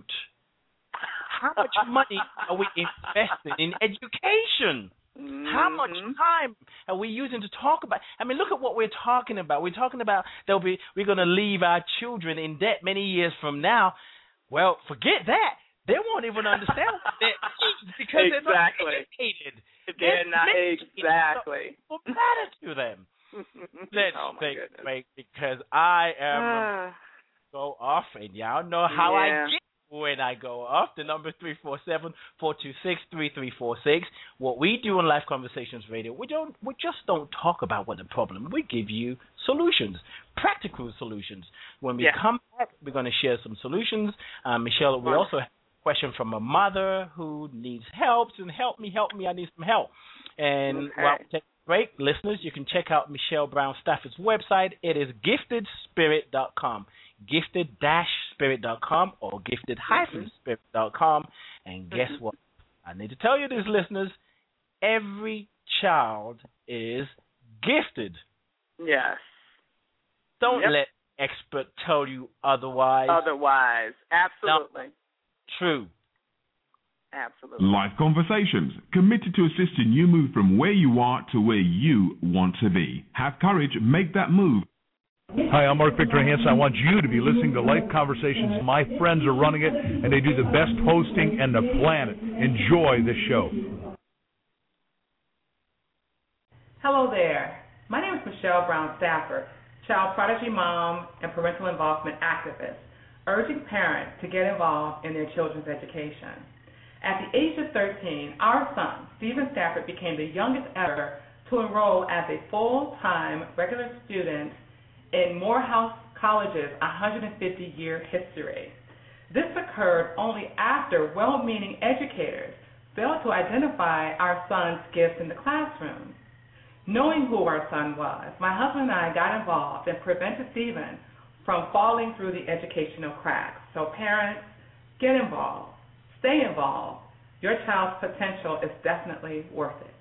M: How much money are we investing in education?
N: Mm-hmm.
M: How much time are we using to talk about? I mean, look at what we're talking about. We're talking about they'll be we're going to leave our children in debt many years from now. Well, forget that. They won't even understand what they're because
N: exactly.
M: they're not educated.
N: They're, they're not exactly.
M: What matters to them? Let's
N: oh
M: take
N: goodness.
M: a break because I am go off, and y'all know how
N: yeah.
M: I get when I go off. The number three four seven, four two six, three three four six. What we do on Life Conversations Radio, we don't we just don't talk about what the problem. We give you solutions, practical solutions. When we
N: yeah.
M: come back, we're going to share some solutions. Um, Michelle, we also have question from a mother who needs help, and help me, help me, I need some help. And
N: okay.
M: while we take a break, listeners, you can check out Michelle Brown Stafford's website. It is gifted spirit dot com, gifted spirit dot com or gifted spirit dot com. And guess what? I need to tell you this, listeners. Every child is gifted.
N: Yes.
M: Don't
N: yep.
M: let expert tell you otherwise.
N: Otherwise. Absolutely.
M: No. True.
N: Absolutely.
C: Life Conversations, committed to assisting you move from where you are to where you want to be. Have courage, make that move.
D: Hi, I'm Mark Victor Hansen. I want you to be listening to Life Conversations. My friends are running it, and they do the best hosting on the planet. Enjoy the show.
I: Hello there. My name is Michelle Brown Stafford, child prodigy mom and parental involvement activist, urging parents to get involved in their children's education. At the age of thirteen, our son, Stephen Stafford, became the youngest ever to enroll as a full-time regular student in Morehouse College's one hundred fifty year history. This occurred only after well-meaning educators failed to identify our son's gifts in the classroom. Knowing who our son was, my husband and I got involved and prevented Stephen from falling through the educational cracks. So parents, get involved. Stay involved. Your child's potential is definitely worth it.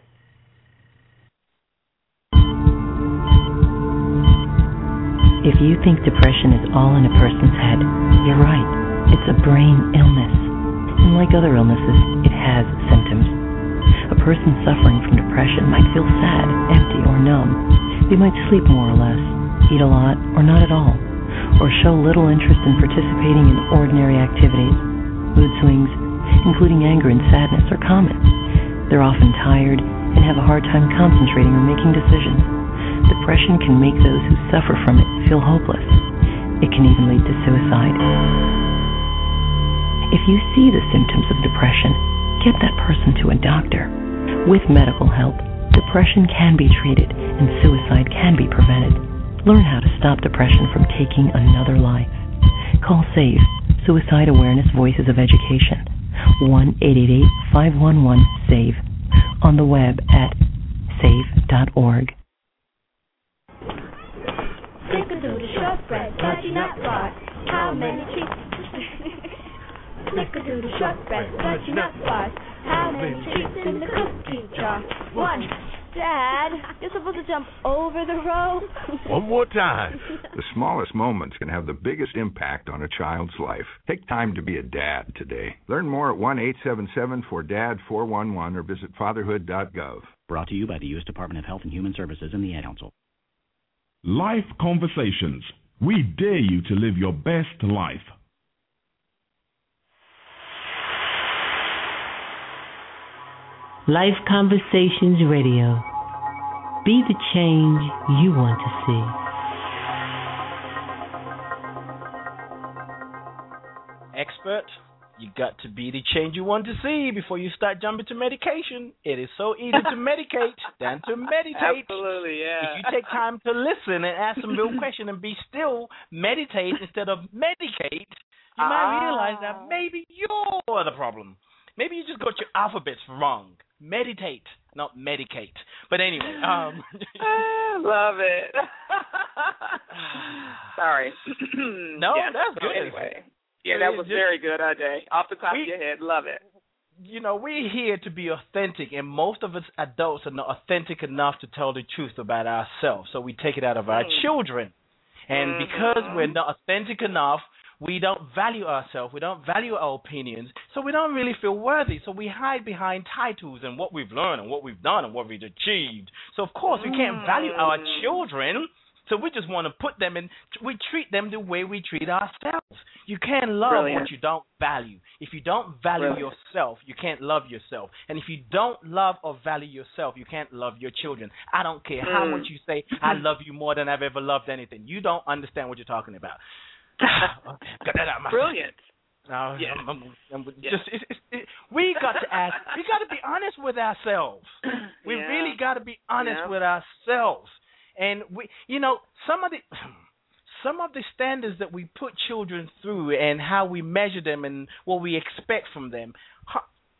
A: If you think depression is all in a person's head, you're right. It's a brain illness. And like other illnesses, it has symptoms. A person suffering from depression might feel sad, empty, or numb. They might sleep more or less, eat a lot or not at all, or show little interest in participating in ordinary activities. Mood swings, including anger and sadness, are common. They're often tired and have a hard time concentrating or making decisions. Depression can make those who suffer from it feel hopeless. It can even lead to suicide. If you see the symptoms of depression, get that person to a doctor. With medical help, depression can be treated and suicide can be prevented. Learn how to stop depression from taking another life. Call SAVE, Suicide Awareness Voices of Education, one eight eight eight, five one one, SAVE, on the web at save dot org.
O: Snickerdoodle shortbread, fudgy nut bar. How many treats? Snickerdoodle shortbread, fudgy nut bars. How many treats in the cookie jar? One. Dad, you're supposed to jump over the rope.
G: One more time. The smallest moments can have the biggest impact on a child's life. Take time to be a dad today. Learn more at one eight seven seven four D A D four one one or visit fatherhood dot gov.
H: Brought to you by the U S Department of Health and Human Services and the Ad Council.
C: Life Conversations. We dare you to live your best life.
P: Life Conversations Radio. Be the change you want to
M: see. Expert, you got to be the change you want to see before you start jumping to medication. It is so easy to medicate than to meditate.
N: Absolutely, yeah.
M: If you take time to listen and ask some real questions and be still, meditate instead of medicate, you ah. might realize that maybe you're the problem. Maybe you just got your alphabets wrong. Meditate, not medicate. But anyway, um
N: love it. Sorry.
M: No,
N: yeah,
M: that's good.
N: Anyway, yeah, that was just very good, Ajay. Off the top we, of your head, love it.
M: You know, we're here to be authentic, and most of us adults are not authentic enough to tell the truth about ourselves. So we take it out of our mm. children, and mm-hmm. because we're not authentic enough, we don't value ourselves, we don't value our opinions, so we don't really feel worthy. So we hide behind titles and what we've learned and what we've done and what we've achieved. So, of course, we can't value our children, so we just want to put them in, we treat them the way we treat ourselves. You can't love
N: Brilliant.
M: what you don't value. If you don't value Brilliant. yourself, you can't love yourself. And if you don't love or value yourself, you can't love your children. I don't care mm. how much you say, I love you more than I've ever loved anything. You don't understand what you're talking about. Okay, got that out of my
N: Brilliant.
M: No,
N: yeah.
M: I'm, I'm, I'm
N: yeah.
M: just it's, it's, it, we got to ask. We got to be honest with ourselves. We
N: yeah.
M: really got to be honest
N: yeah.
M: with ourselves. And we, you know, some of the some of the standards that we put children through and how we measure them and what we expect from them.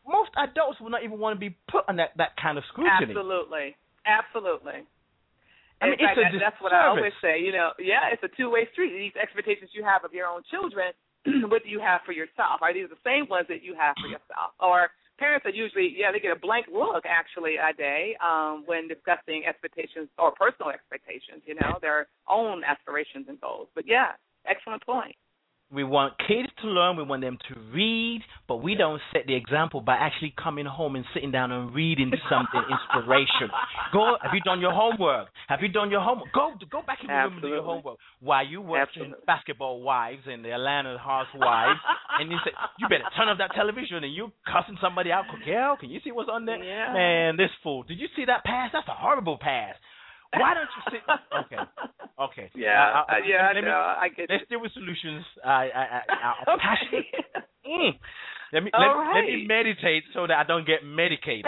M: most adults will not even want to be put on that, that kind of scrutiny.
N: Absolutely. Absolutely.
M: I mean,
N: In fact,
M: it's a
N: that's what I always say. You know, yeah, it's a two-way street. These expectations you have of your own children, what do you have for yourself? Are these the same ones that you have for yourself? Or parents are usually, yeah, they get a blank look, actually, a day um, when discussing expectations or personal expectations, you know, their own aspirations and goals. But, yeah, excellent point.
M: We want kids to learn. We want them to read, but we don't set the example by actually coming home and sitting down and reading something inspirational. Go. Have you done your homework? Have you done your homework? Go go back in the room and do your homework. While you watching Basketball Wives and the Atlanta Housewives, and you say, you better turn off that television, and you cussing somebody out. Girl, can you see what's on there?
N: Yeah.
M: Man, this fool. Did you see that pass? That's a horrible pass. Why don't you sit? Okay, okay.
N: Yeah,
M: uh, uh,
N: yeah,
M: let me,
N: no, I get
M: Let's
N: it.
M: deal with solutions. I, I, I, I
N: Okay.
M: passionate. Mm. Let me
N: All
M: let,
N: right.
M: let me meditate so that I don't get medicated.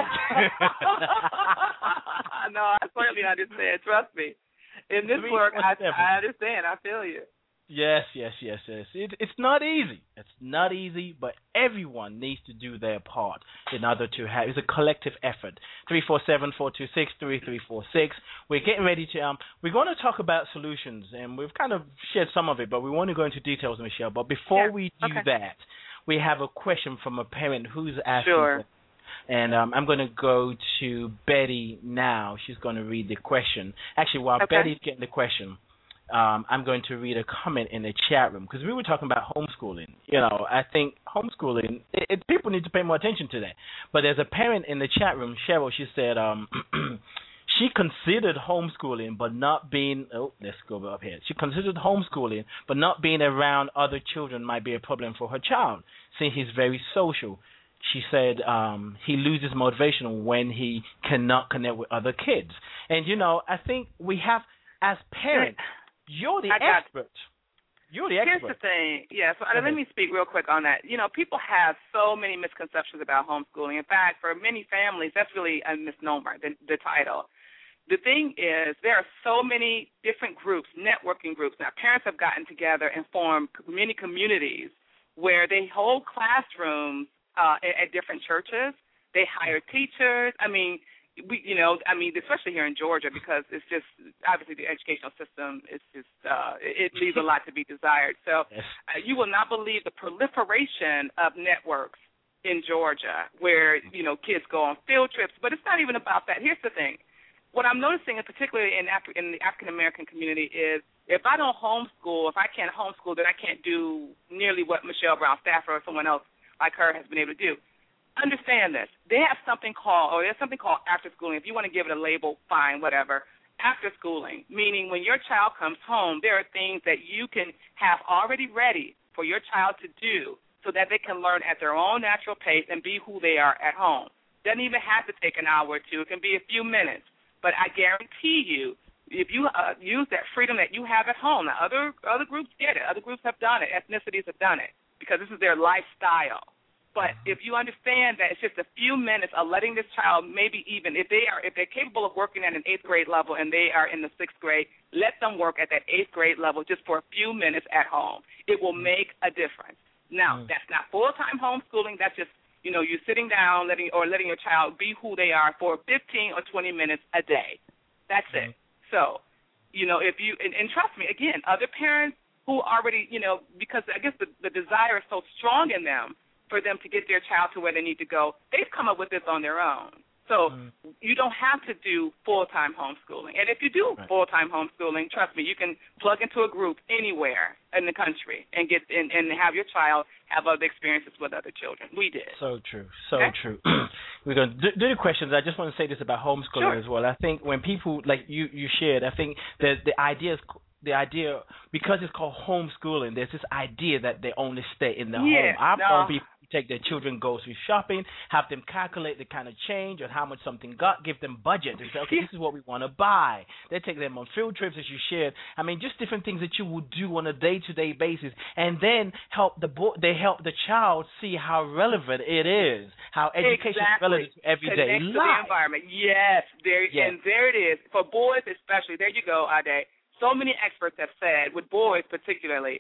N: No, I certainly understand. Trust me. In this
M: Three,
N: work,
M: four,
N: I,
M: seven.
N: I understand. I feel you.
M: Yes, yes, yes, yes. It, it's not easy. It's not easy, but everyone needs to do their part in order to have. It's a collective effort. Three four seven four two six three three four six. We're getting ready to. Um, we're going to talk about solutions, and we've kind of shared some of it, but we want to go into details, Michelle. But before
N: Yeah,
M: we do
N: okay.
M: that, we have a question from a parent who's asking.
N: Sure.
M: And um, I'm going to go to Betty now. She's going to read the question. Actually, while
N: Okay.
M: Betty's getting the question, um, I'm going to read a comment in the chat room because we were talking about homeschooling. You know, I think homeschooling, it, it, people need to pay more attention to that. But there's a parent in the chat room, Cheryl, she said um, she considered homeschooling but not being, oh, let's go up here. She considered homeschooling but not being around other children might be a problem for her child since he's very social. She said um, he loses motivation when he cannot connect with other kids. And, you know, I think we have, as parents, you're the
N: I got-
M: expert. You're the expert.
N: Here's the thing. Yeah, so
M: Go
N: let
M: ahead.
N: me speak real quick on that. You know, people have so many misconceptions about homeschooling. In fact, for many families, that's really a misnomer, the, the title. The thing is, there are so many different groups, networking groups. Now, parents have gotten together and formed many communities where they hold classrooms uh, at, at different churches. They hire teachers. I mean, we, you know, I mean, especially here in Georgia, because it's just obviously the educational system is just uh, it leaves a lot to be desired. So uh, you will not believe the proliferation of networks in Georgia, where you know kids go on field trips. But it's not even about that. Here's the thing: what I'm noticing, and particularly in Afri- in the African American community, is if I don't homeschool, if I can't homeschool, then I can't do nearly what Michelle Brown Stafford or someone else like her has been able to do. Understand this. They have something called, or there's something called after schooling. If you want to give it a label, fine, whatever. After schooling, meaning when your child comes home, there are things that you can have already ready for your child to do so that they can learn at their own natural pace and be who they are at home. Doesn't even have to take an hour or two. It can be a few minutes. But I guarantee you, if you uh, use that freedom that you have at home, now other other groups get it. Other groups have done it. Ethnicities have done it because this is their lifestyle. But if you understand that it's just a few minutes of letting this child, maybe even if they are, if they're capable of working at an eighth grade level and they are in the sixth grade, let them work at that eighth grade level just for a few minutes at home. It will make a difference. Now, that's not full-time homeschooling. That's just, you know, you sitting down, letting or letting your child be who they are for fifteen or twenty minutes a day. That's it. So, you know, if you and, and trust me, again, other parents who already, you know, because I guess the, the desire is so strong in them for them to get their child to where they need to go, they've come up with this on their own. So mm. you don't have to do full-time homeschooling. And if you do right. full-time homeschooling, trust me, you can plug into a group anywhere in the country and get and, and have your child have other experiences with other children. We did.
M: So true. So
N: okay?
M: true. We're going to do, do the questions. I just want to say this about homeschooling
N: sure.
M: as well. I think when people, like you, you shared, I think that the idea is the idea, because it's called homeschooling, there's this idea that they only stay in the
N: yeah,
M: home. I've
N: no.
M: known people take their children, go through shopping, have them calculate the kind of change or how much something got, give them budget. They say, okay, this is what we want to buy. They take them on field trips, as you shared. I mean, just different things that you would do on a day-to-day basis, and then help the bo- they help the child see how relevant it is, how education
N: exactly.
M: is relevant to everyday
N: Connects
M: life.
N: To the environment. Yes, there,
M: yes,
N: and there it is. For boys especially, there you go, Ade. So many experts have said, with boys particularly,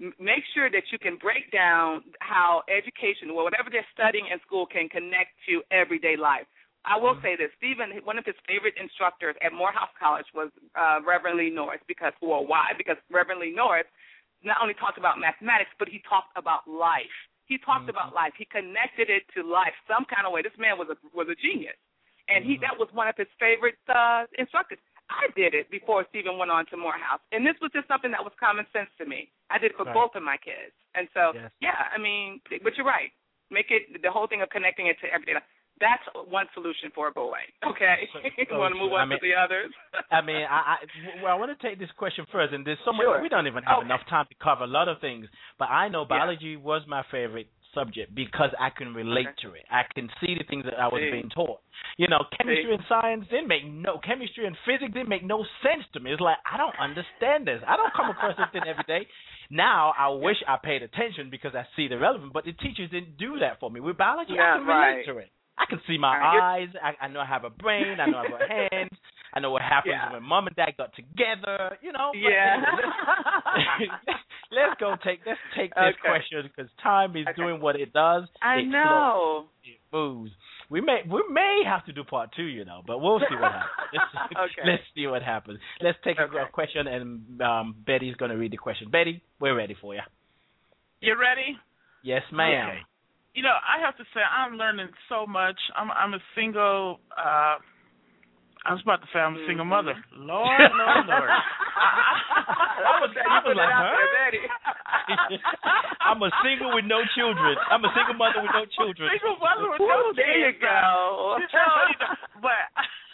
N: m- make sure that you can break down how education, or whatever they're studying in school, can connect to everyday life. I will say this, Stephen, one of his favorite instructors at Morehouse College was uh, Reverend Lee Norris, because, well, why? Because Reverend Lee Norris not only talked about mathematics, but he talked about life. He talked mm-hmm. about life. He connected it to life some kind of way. This man was a was a genius, and he that was one of his favorite uh, instructors. I did it before Stephen went on to Morehouse, and this was just something that was common sense to me. I did it for right. both of my kids, and so yes. yeah, I mean, but you're right. Make it the whole thing of connecting it to everyday life. That's one solution for a boy. Okay, so, you want to move on I mean, to the others?
M: I mean, I, I well, I want to take this question first, and there's so much. Sure. We don't even have okay. enough time to cover a lot of things. But I know biology yeah. was my favorite subject because I can relate okay. to it. I can see the things that I was see. being taught. You know, chemistry see. and science didn't make no chemistry and physics didn't make no sense to me. It's like I don't understand this. I don't come across this thing every day. Now I wish I paid attention because I see the relevant, but the teachers didn't do that for me. With biology,
N: yeah,
M: I can relate
N: right.
M: to it. I can see my right, eyes. I, I know I have a brain. I know I have hands. I know what happens yeah. when mom and dad got together. You know.
N: Yeah.
M: Anyway, let's, let's go take. Let's take this okay. question because time is okay. doing what it does.
N: I
M: it
N: know.
M: Flows, it moves. We may we may have to do part two, you know, but we'll see what happens. Let's,
N: okay.
M: let's see what happens. Let's take
N: okay.
M: a question, and um, Betty's going to read the question. Betty, we're ready for you.
Q: You ready?
M: Yes, ma'am.
Q: Okay. You know, I have to say, I'm learning so much. I'm I'm a single, uh, I was about to say I'm a single mother. Lord, Lord, Lord.
M: I was, I was like, huh? I'm a single with no children. I'm a single mother with no children.
Q: Single mother with no children.
N: There you go.
Q: You know, you know, but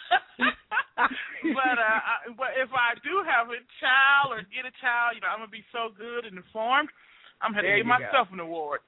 Q: but, uh, I, but if I do have a child or get a child, you know, I'm going to be so good and informed. I'm going to give myself go. an award.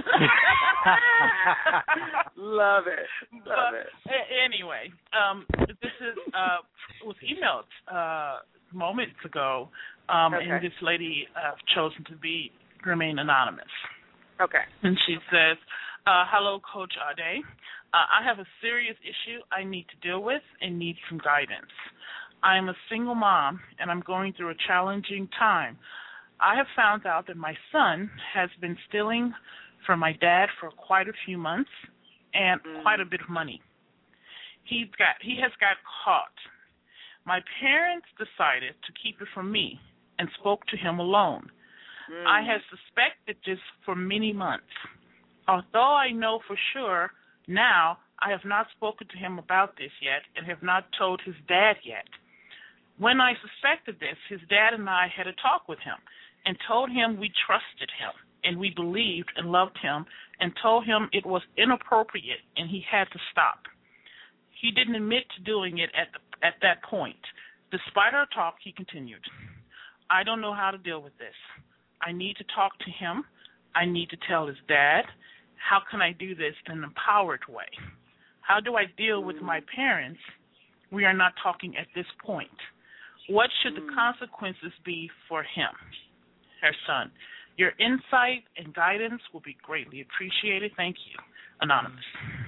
N: Love it. Love
Q: but,
N: it.
Q: Anyway, um, this is uh, was emailed uh, moments ago, um,
N: okay.
Q: and this lady uh, chosen to be remain anonymous.
N: Okay.
Q: And she says, uh, hello, Coach Ade. Uh, I have a serious issue I need to deal with and need some guidance. I am a single mom, and I'm going through a challenging time. I have found out that my son has been stealing from my dad for quite a few months and mm. quite a bit of money. He's got he has got caught. My parents decided to keep it from me and spoke to him alone. Mm. I have suspected this for many months. Although I know for sure now, I have not spoken to him about this yet and have not told his dad yet. When I suspected this, his dad and I had a talk with him and told him we trusted him and we believed and loved him and told him it was inappropriate and he had to stop. He didn't admit to doing it at the, at that point. Despite our talk, he continued. I don't know how to deal with this. I need to talk to him. I need to tell his dad. How can I do this in an empowered way? How do I deal with my parents? We are not talking at this point. What should the consequences be for him, her son? Your insight and guidance will be greatly appreciated. Thank you. Anonymous.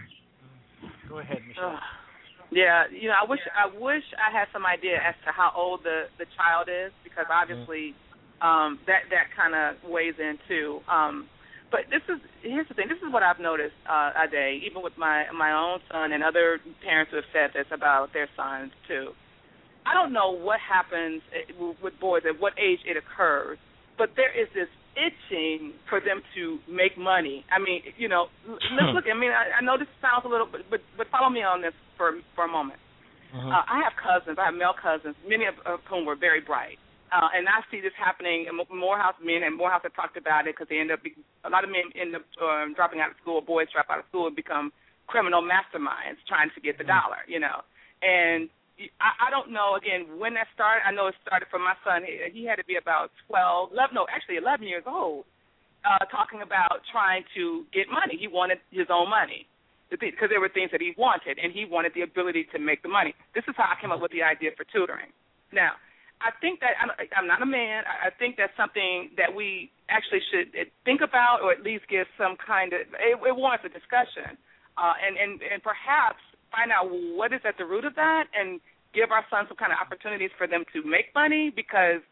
M: Go ahead, Michelle. Uh,
N: yeah, you know, I wish I wish I had some idea as to how old the, the child is, because obviously um, that that kind of weighs in too. Um, but this is here's the thing. This is what I've noticed, uh, Ade, even with my my own son and other parents who have said this about their sons too. I don't know what happens with boys at what age it occurs, but there is this itching for them to make money. I mean, you know, let's look. I mean, I, I know this sounds a little, but but, but follow me on this for for a moment. Uh-huh. Uh, I have cousins. I have male cousins, many of, of whom were very bright, uh, and I see this happening. In Morehouse men and Morehouse have talked about it because they end up a lot of men end up um, dropping out of school. Boys drop out of school and become criminal masterminds trying to get the uh-huh. dollar. You know, and I, I don't know, again, when that started. I know it started from my son. He, he had to be about twelve, eleven, no, actually eleven years old, uh, talking about trying to get money. He wanted his own money because there were things that he wanted, and he wanted the ability to make the money. This is how I came up with the idea for tutoring. Now, I think that, I'm, I'm not a man, I think that's something that we actually should think about, or at least give some kind of, it, it warrants a discussion, uh, and, and, and perhaps find out what is at the root of that and give our sons some kind of opportunities for them to make money, because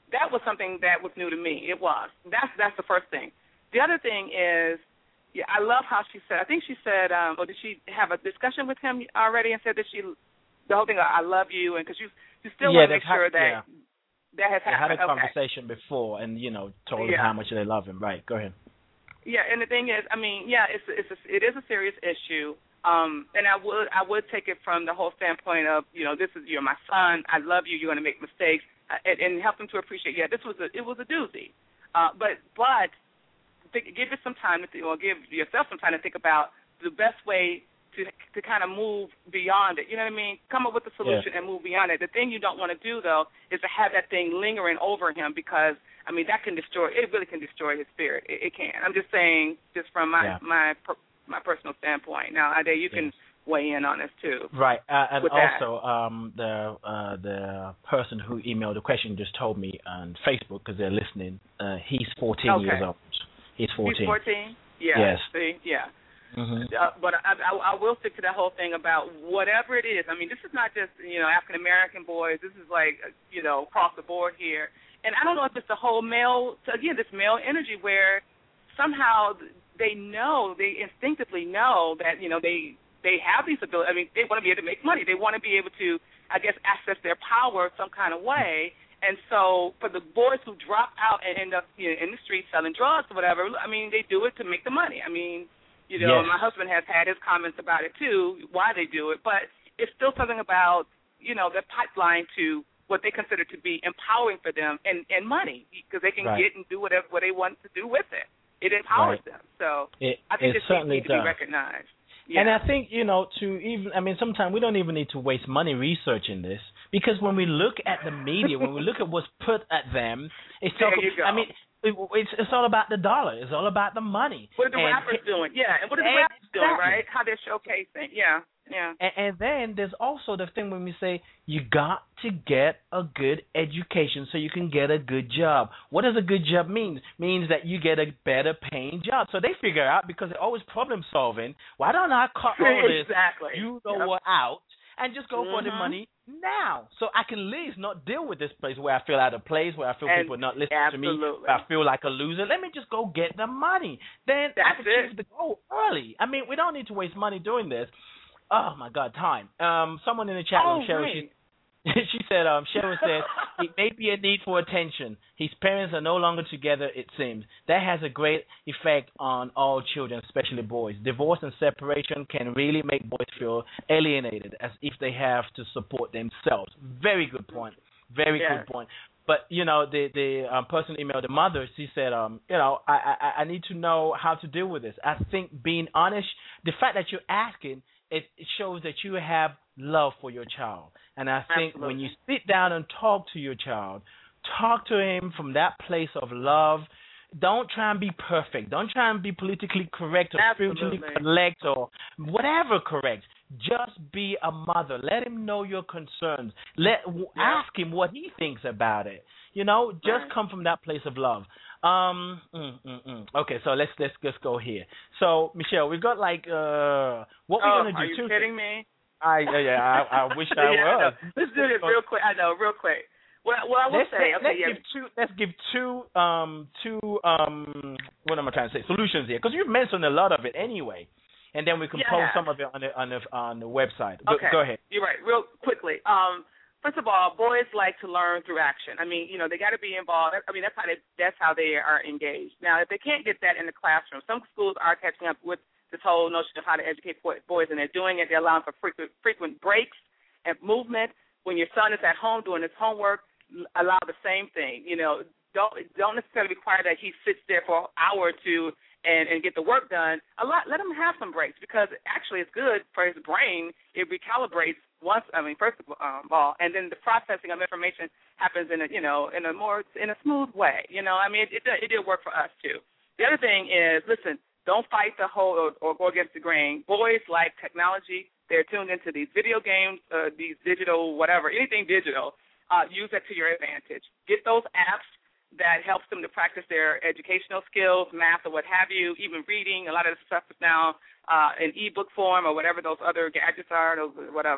N: that was something that was new to me. It was. That's that's the first thing. The other thing is, yeah, I love how she said. I think she said, um, or did she have a discussion with him already and said that she, the whole thing, I love you, and because you, you still
M: yeah,
N: want to make sure
M: ha-
N: that
M: yeah.
N: that has
M: they
N: happened.
M: had a
N: okay.
M: conversation before, and you know, told
N: yeah.
M: him how much they love him. Right? Go ahead.
N: Yeah, and the thing is, I mean, yeah, it's it's a, it is a serious issue, um, and I would I would take it from the whole standpoint of, you know, this is you're my son, I love you, you're going to make mistakes, uh, and, and help them to appreciate. Yeah, this was a it was a doozy, uh, but but think, give it some time to think, or give yourself some time to think about the best way to to kind of move beyond it. You know what I mean? Come up with a solution
M: yeah.
N: and move beyond it. The thing you don't want to do though is to have that thing lingering over him, because I mean, that can destroy, it really can destroy his spirit. It, it can. I'm just saying, just from my
M: yeah.
N: my my personal standpoint. Now, Ade, you can
M: yes.
N: weigh in on this, too.
M: Right. Uh, and also,
N: that.
M: um, the uh, the person who emailed the question just told me on Facebook, because they're listening, uh, he's fourteen
N: okay.
M: years old. He's fourteen.
N: He's fourteen? Yeah.
M: Yes.
N: See? Yeah.
M: Mm-hmm.
N: Uh, but I, I, I will stick to that whole thing about whatever it is. I mean, this is not just, you know, African-American boys. This is like, you know, across the board here. And I don't know if it's the whole male, again, this male energy where somehow they know, they instinctively know that, you know, they they have these abilities. I mean, they want to be able to make money. They want to be able to, I guess, access their power some kind of way. And so for the boys who drop out and end up, you know, in the streets selling drugs or whatever, I mean, they do it to make the money. I mean, you know,
M: yes.
N: my husband has had his comments about it, too, why they do it. But it's still something about, you know, the pipeline to what they consider to be empowering for them, and, and money, because they can
M: right.
N: get and do whatever what they want to do with it. It empowers
M: right.
N: them. So
M: it,
N: I think
M: it
N: this
M: certainly
N: needs to
M: does.
N: be recognized. Yeah.
M: And I think, you know, to even, I mean, sometimes we don't even need to waste money researching this, because when we look at the media, when we look at what's put at them, it's so,
N: there you go.
M: I mean, it, it's, it's all about the dollar. It's all about the money.
N: What are the
M: and,
N: rappers doing? Yeah, and what are the
M: exactly.
N: rappers doing, right? How they're showcasing. Yeah. Yeah.
M: And, and then there's also the thing when we say you got to get a good education so you can get a good job. What does a good job mean? It means that you get a better paying job. So they figure out, because they're always problem solving, why don't I cut all this
N: exactly.
M: you know
N: yep.
M: what out and just go
N: mm-hmm.
M: for the money now, so I can at least not deal with this place where I feel out of place, where I feel
N: and
M: people are not listening
N: absolutely.
M: to me, where I feel like a loser. Let me just go get the money. Then
N: That's
M: I can
N: it.
M: achieve the goal early. I mean, we don't need to waste money doing this. Oh, my God, time. Um, someone in the chat room,
N: oh,
M: Cheryl,
N: right.
M: she, she said, um, Cheryl said, it may be a need for attention. His parents are no longer together, it seems. That has a great effect on all children, especially boys. Divorce and separation can really make boys feel alienated, as if they have to support themselves. Very good point. Very
N: yeah.
M: good point. But, you know, the the um, person emailed the mother, she said, um, you know, I, I, I need to know how to deal with this. I think being honest, the fact that you're asking, it, it shows that you have love for your child. And I think
N: Absolutely.
M: when you sit down and talk to your child, talk to him from that place of love. Don't try and be perfect. Don't try and be politically correct or
N: Absolutely.
M: spiritually correct or whatever correct. Just be a mother. Let him know your concerns. Let
N: yeah.
M: ask him what he thinks about it. You know, just
N: right.
M: come from that place of love. Um. Mm, mm, mm. Okay, so let's let's just go here. So Michelle, we've got like uh, what we're
N: oh,
M: gonna do.
N: Are you
M: two
N: kidding
M: things.
N: me?
M: I yeah, yeah I, I wish I
N: yeah,
M: was.
N: I let's do this real quick. I know, real quick. Well, well I will
M: let's,
N: say,
M: let's,
N: okay,
M: let's
N: yeah.
M: give two. Let's give two. Um, two. Um, what am I trying to say? Solutions here, because you've mentioned a lot of it anyway, and then we can
N: yeah.
M: post some of it on the on the on the website. Go,
N: okay.
M: go ahead.
N: You're right. Real quickly. Um, first of all, boys like to learn through action. I mean, you know, they got to be involved. I mean, that's how they that's how they are engaged. Now, if they can't get that in the classroom, some schools are catching up with this whole notion of how to educate boys, and they're doing it. They're allowing for frequent frequent breaks and movement. When your son is at home doing his homework, allow the same thing. You know, don't don't necessarily require that he sits there for an hour or two and, and get the work done. A lot, let him have some breaks, because actually it's good for his brain. It recalibrates once. I mean, first of all, and then the processing of information happens in a you know in a more in a smooth way. You know, I mean, it it, it did work for us too. The other thing is, listen, don't fight the whole or, or go against the grain. Boys like technology. They're tuned into these video games, uh, these digital whatever, anything digital. Uh, use that to your advantage. Get those apps that helps them to practice their educational skills, math or what have you, even reading. A lot of the stuff is now uh, in ebook form or whatever those other gadgets are, those whatever.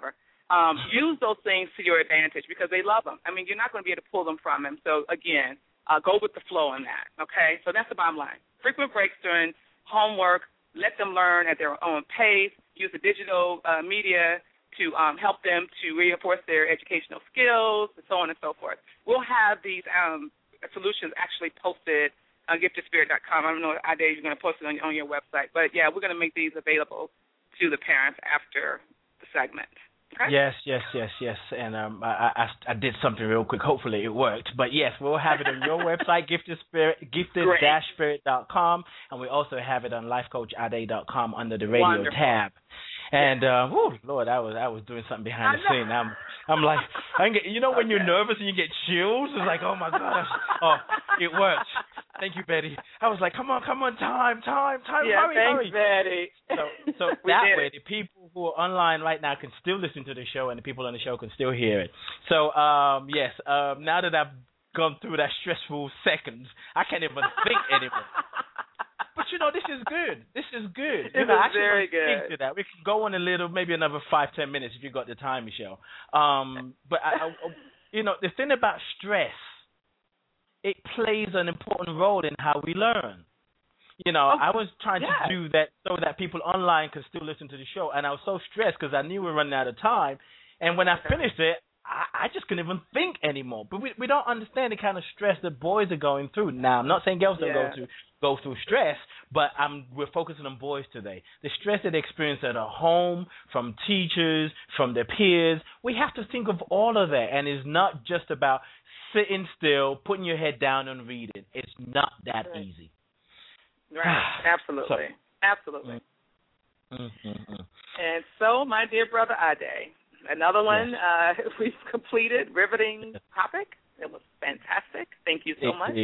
N: um, use those things to your advantage because they love them. I mean, you're not going to be able to pull them from them. So, again, uh, go with the flow in that, okay? So that's the bottom line. Frequent breaks during homework. Let them learn at their own pace. Use the digital uh, media to um, help them to reinforce their educational skills and so on and so forth. We'll have these um, solutions actually posted on gifted spirit dot com. I don't know, Ade, you're going to post it on, on your website. But, yeah, we're going to make these available to the parents after the segment. Okay?
M: Yes, yes, yes, yes. And um, I, I, I did something real quick. Hopefully it worked. But, yes, we'll have it on your website, gifted spirit, gifted dash spirit dot com. And we also have it on life coach ade dot com under the radio
N: Wonderful. tab.
M: And, uh, whew, Lord, I was I was doing something behind the scene. I'm I'm like, I get, you know when okay. you're nervous and you get chills? It's like, oh, my gosh. Oh, it worked. Thank you, Betty. I was like, come on, come on, time, time, time,
N: yeah,
M: hurry,
N: thanks,
M: hurry.
N: Betty.
M: So, so that way, the people who are online right now can still listen to the show, and the people on the show can still hear it. So, um, yes, um, now that I've gone through that stressful seconds, I can't even think anymore. But, you know, this is good. This is good.
N: This
M: you know,
N: is
M: I
N: very good.
M: Think to that. We can go on a little, maybe another five, ten minutes if you got the time, Michelle. Um, but, I, I, you know, the thing about stress, it plays an important role in how we learn. You know,
N: oh,
M: I was trying
N: yeah.
M: to do that so that people online could still listen to the show, and I was so stressed because I knew we were running out of time. And when I finished it, I, I just couldn't even think anymore. But we we don't understand the kind of stress that boys are going through. Now, I'm not saying girls don't
N: yeah.
M: go through go through stress, but I'm we're focusing on boys today. The stress that they experience at home, from teachers, from their peers. We have to think of all of that, and it's not just about sitting still, putting your head down and reading. It's not that
N: right.
M: easy.
N: Right, absolutely,
M: so,
N: absolutely.
M: Mm-hmm.
N: And so, my dear brother Ade, another one
M: yes.
N: uh, we've completed, riveting topic. It was fantastic. Thank you so much.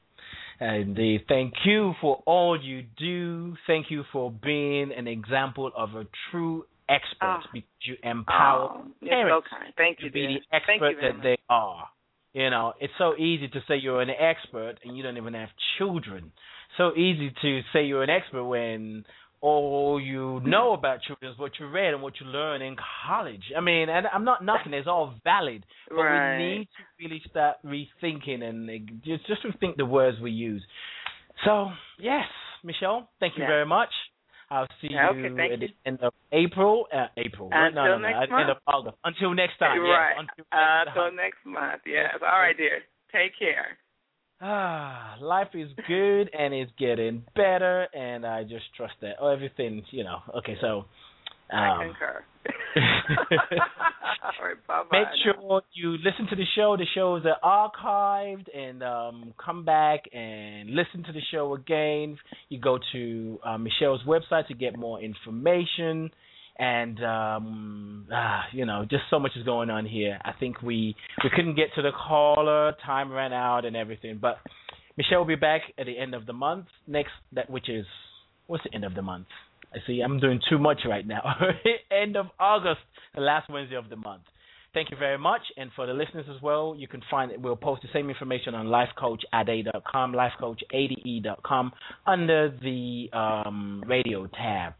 M: Indeed. Thank you for all you do. Thank you for being an example of a true expert
N: oh.
M: because you empower
N: oh, you're
M: parents
N: so kind. Thank you,
M: to be
N: dear.
M: the expert
N: that
M: much. They are. You know, it's so easy to say you're an expert and you don't even have children. So easy to say you're an expert when all you know about children is what you read and what you learned in college. I mean, and I'm not knocking it. It's all valid. But
N: right.
M: we need to really start rethinking and just, just rethink the words we use. So, yes, Michelle, thank you
N: yeah.
M: very much. I'll see
N: yeah,
M: you
N: okay,
M: at the
N: you.
M: end of April. Uh, April.
N: Until
M: no, no, no,
N: next
M: at the
N: month.
M: end of August. Until next time.
N: Right.
M: Yes, until next,
N: until next month. Yes. All right, dear. Take care.
M: Ah, life is good and it's getting better, and I just trust that. Oh, everything, you know. Okay, so. Um,
N: I concur. All right, bye-bye.
M: Make sure you listen to the show. The shows are archived, and um, come back and listen to the show again. You go to uh, Michelle's website to get more information. And, um, ah, you know, just so much is going on here. I think we, we couldn't get to the caller. Time ran out and everything. But Michelle will be back at the end of the month, next, that which is, what's the end of the month? I see I'm doing too much right now. End of August, the last Wednesday of the month. Thank you very much. And for the listeners as well, you can find it. We'll post the same information on life coach ade dot com, life coach ade dot com, under the um, radio tab.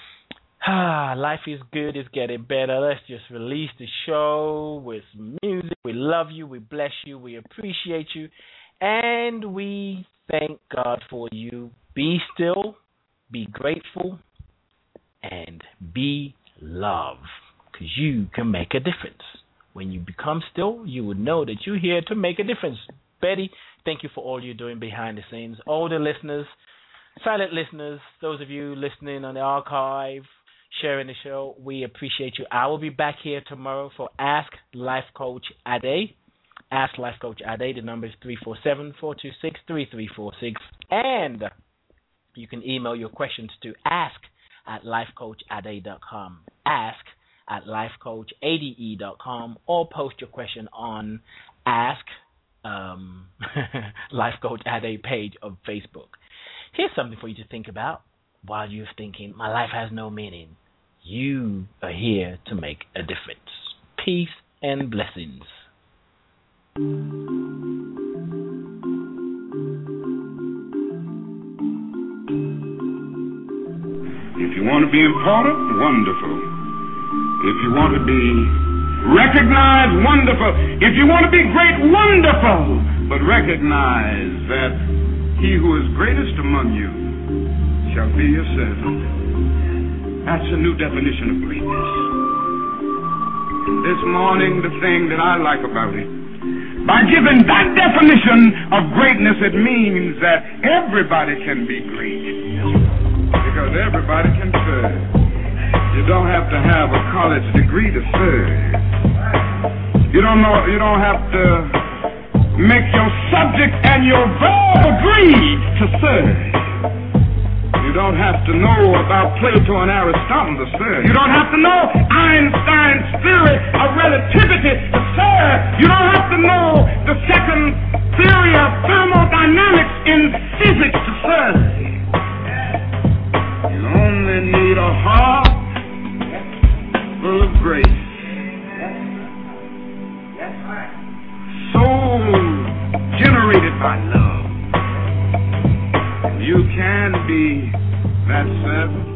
M: Ah, life is good. It's getting better. Let's just release the show with music. We love you. We bless you. We appreciate you. And we thank God for you. Be still. Be grateful. And be love. Because you can make a difference. When you become still, you would know that you're here to make a difference. Betty, thank you for all you're doing behind the scenes. All the listeners, silent listeners, those of you listening on the archive, sharing the show, we appreciate you. I will be back here tomorrow for Ask Life Coach Ade. Ask Life Coach Ade. The number is three four seven, four two six, three three four six. And you can email your questions to ask at life coach ade dot com. Ask at life coach ade dot com, or post your question on Ask um, Life Coach Ade page of Facebook. Here's something for you to think about while you're thinking, my life has no meaning. You are here to make a difference. Peace and blessings.
R: If you want to be important, wonderful. If you want to be Recognize wonderful. If you want to be great, wonderful. But recognize that he who is greatest among you shall be your servant. That's a new definition of greatness. And this morning, the thing that I like about it, by giving that definition of greatness, it means that everybody can be great. Because everybody can serve. You don't have to have a college degree to serve. You don't know. You don't have to make your subject and your verb agree to serve. You don't have to know about Plato and Aristotle to serve. You don't have to know Einstein's theory of relativity to serve. You don't have to know the second theory of thermodynamics in physics to serve. You only need a heart full of grace. Soul generated by love. You can be that servant.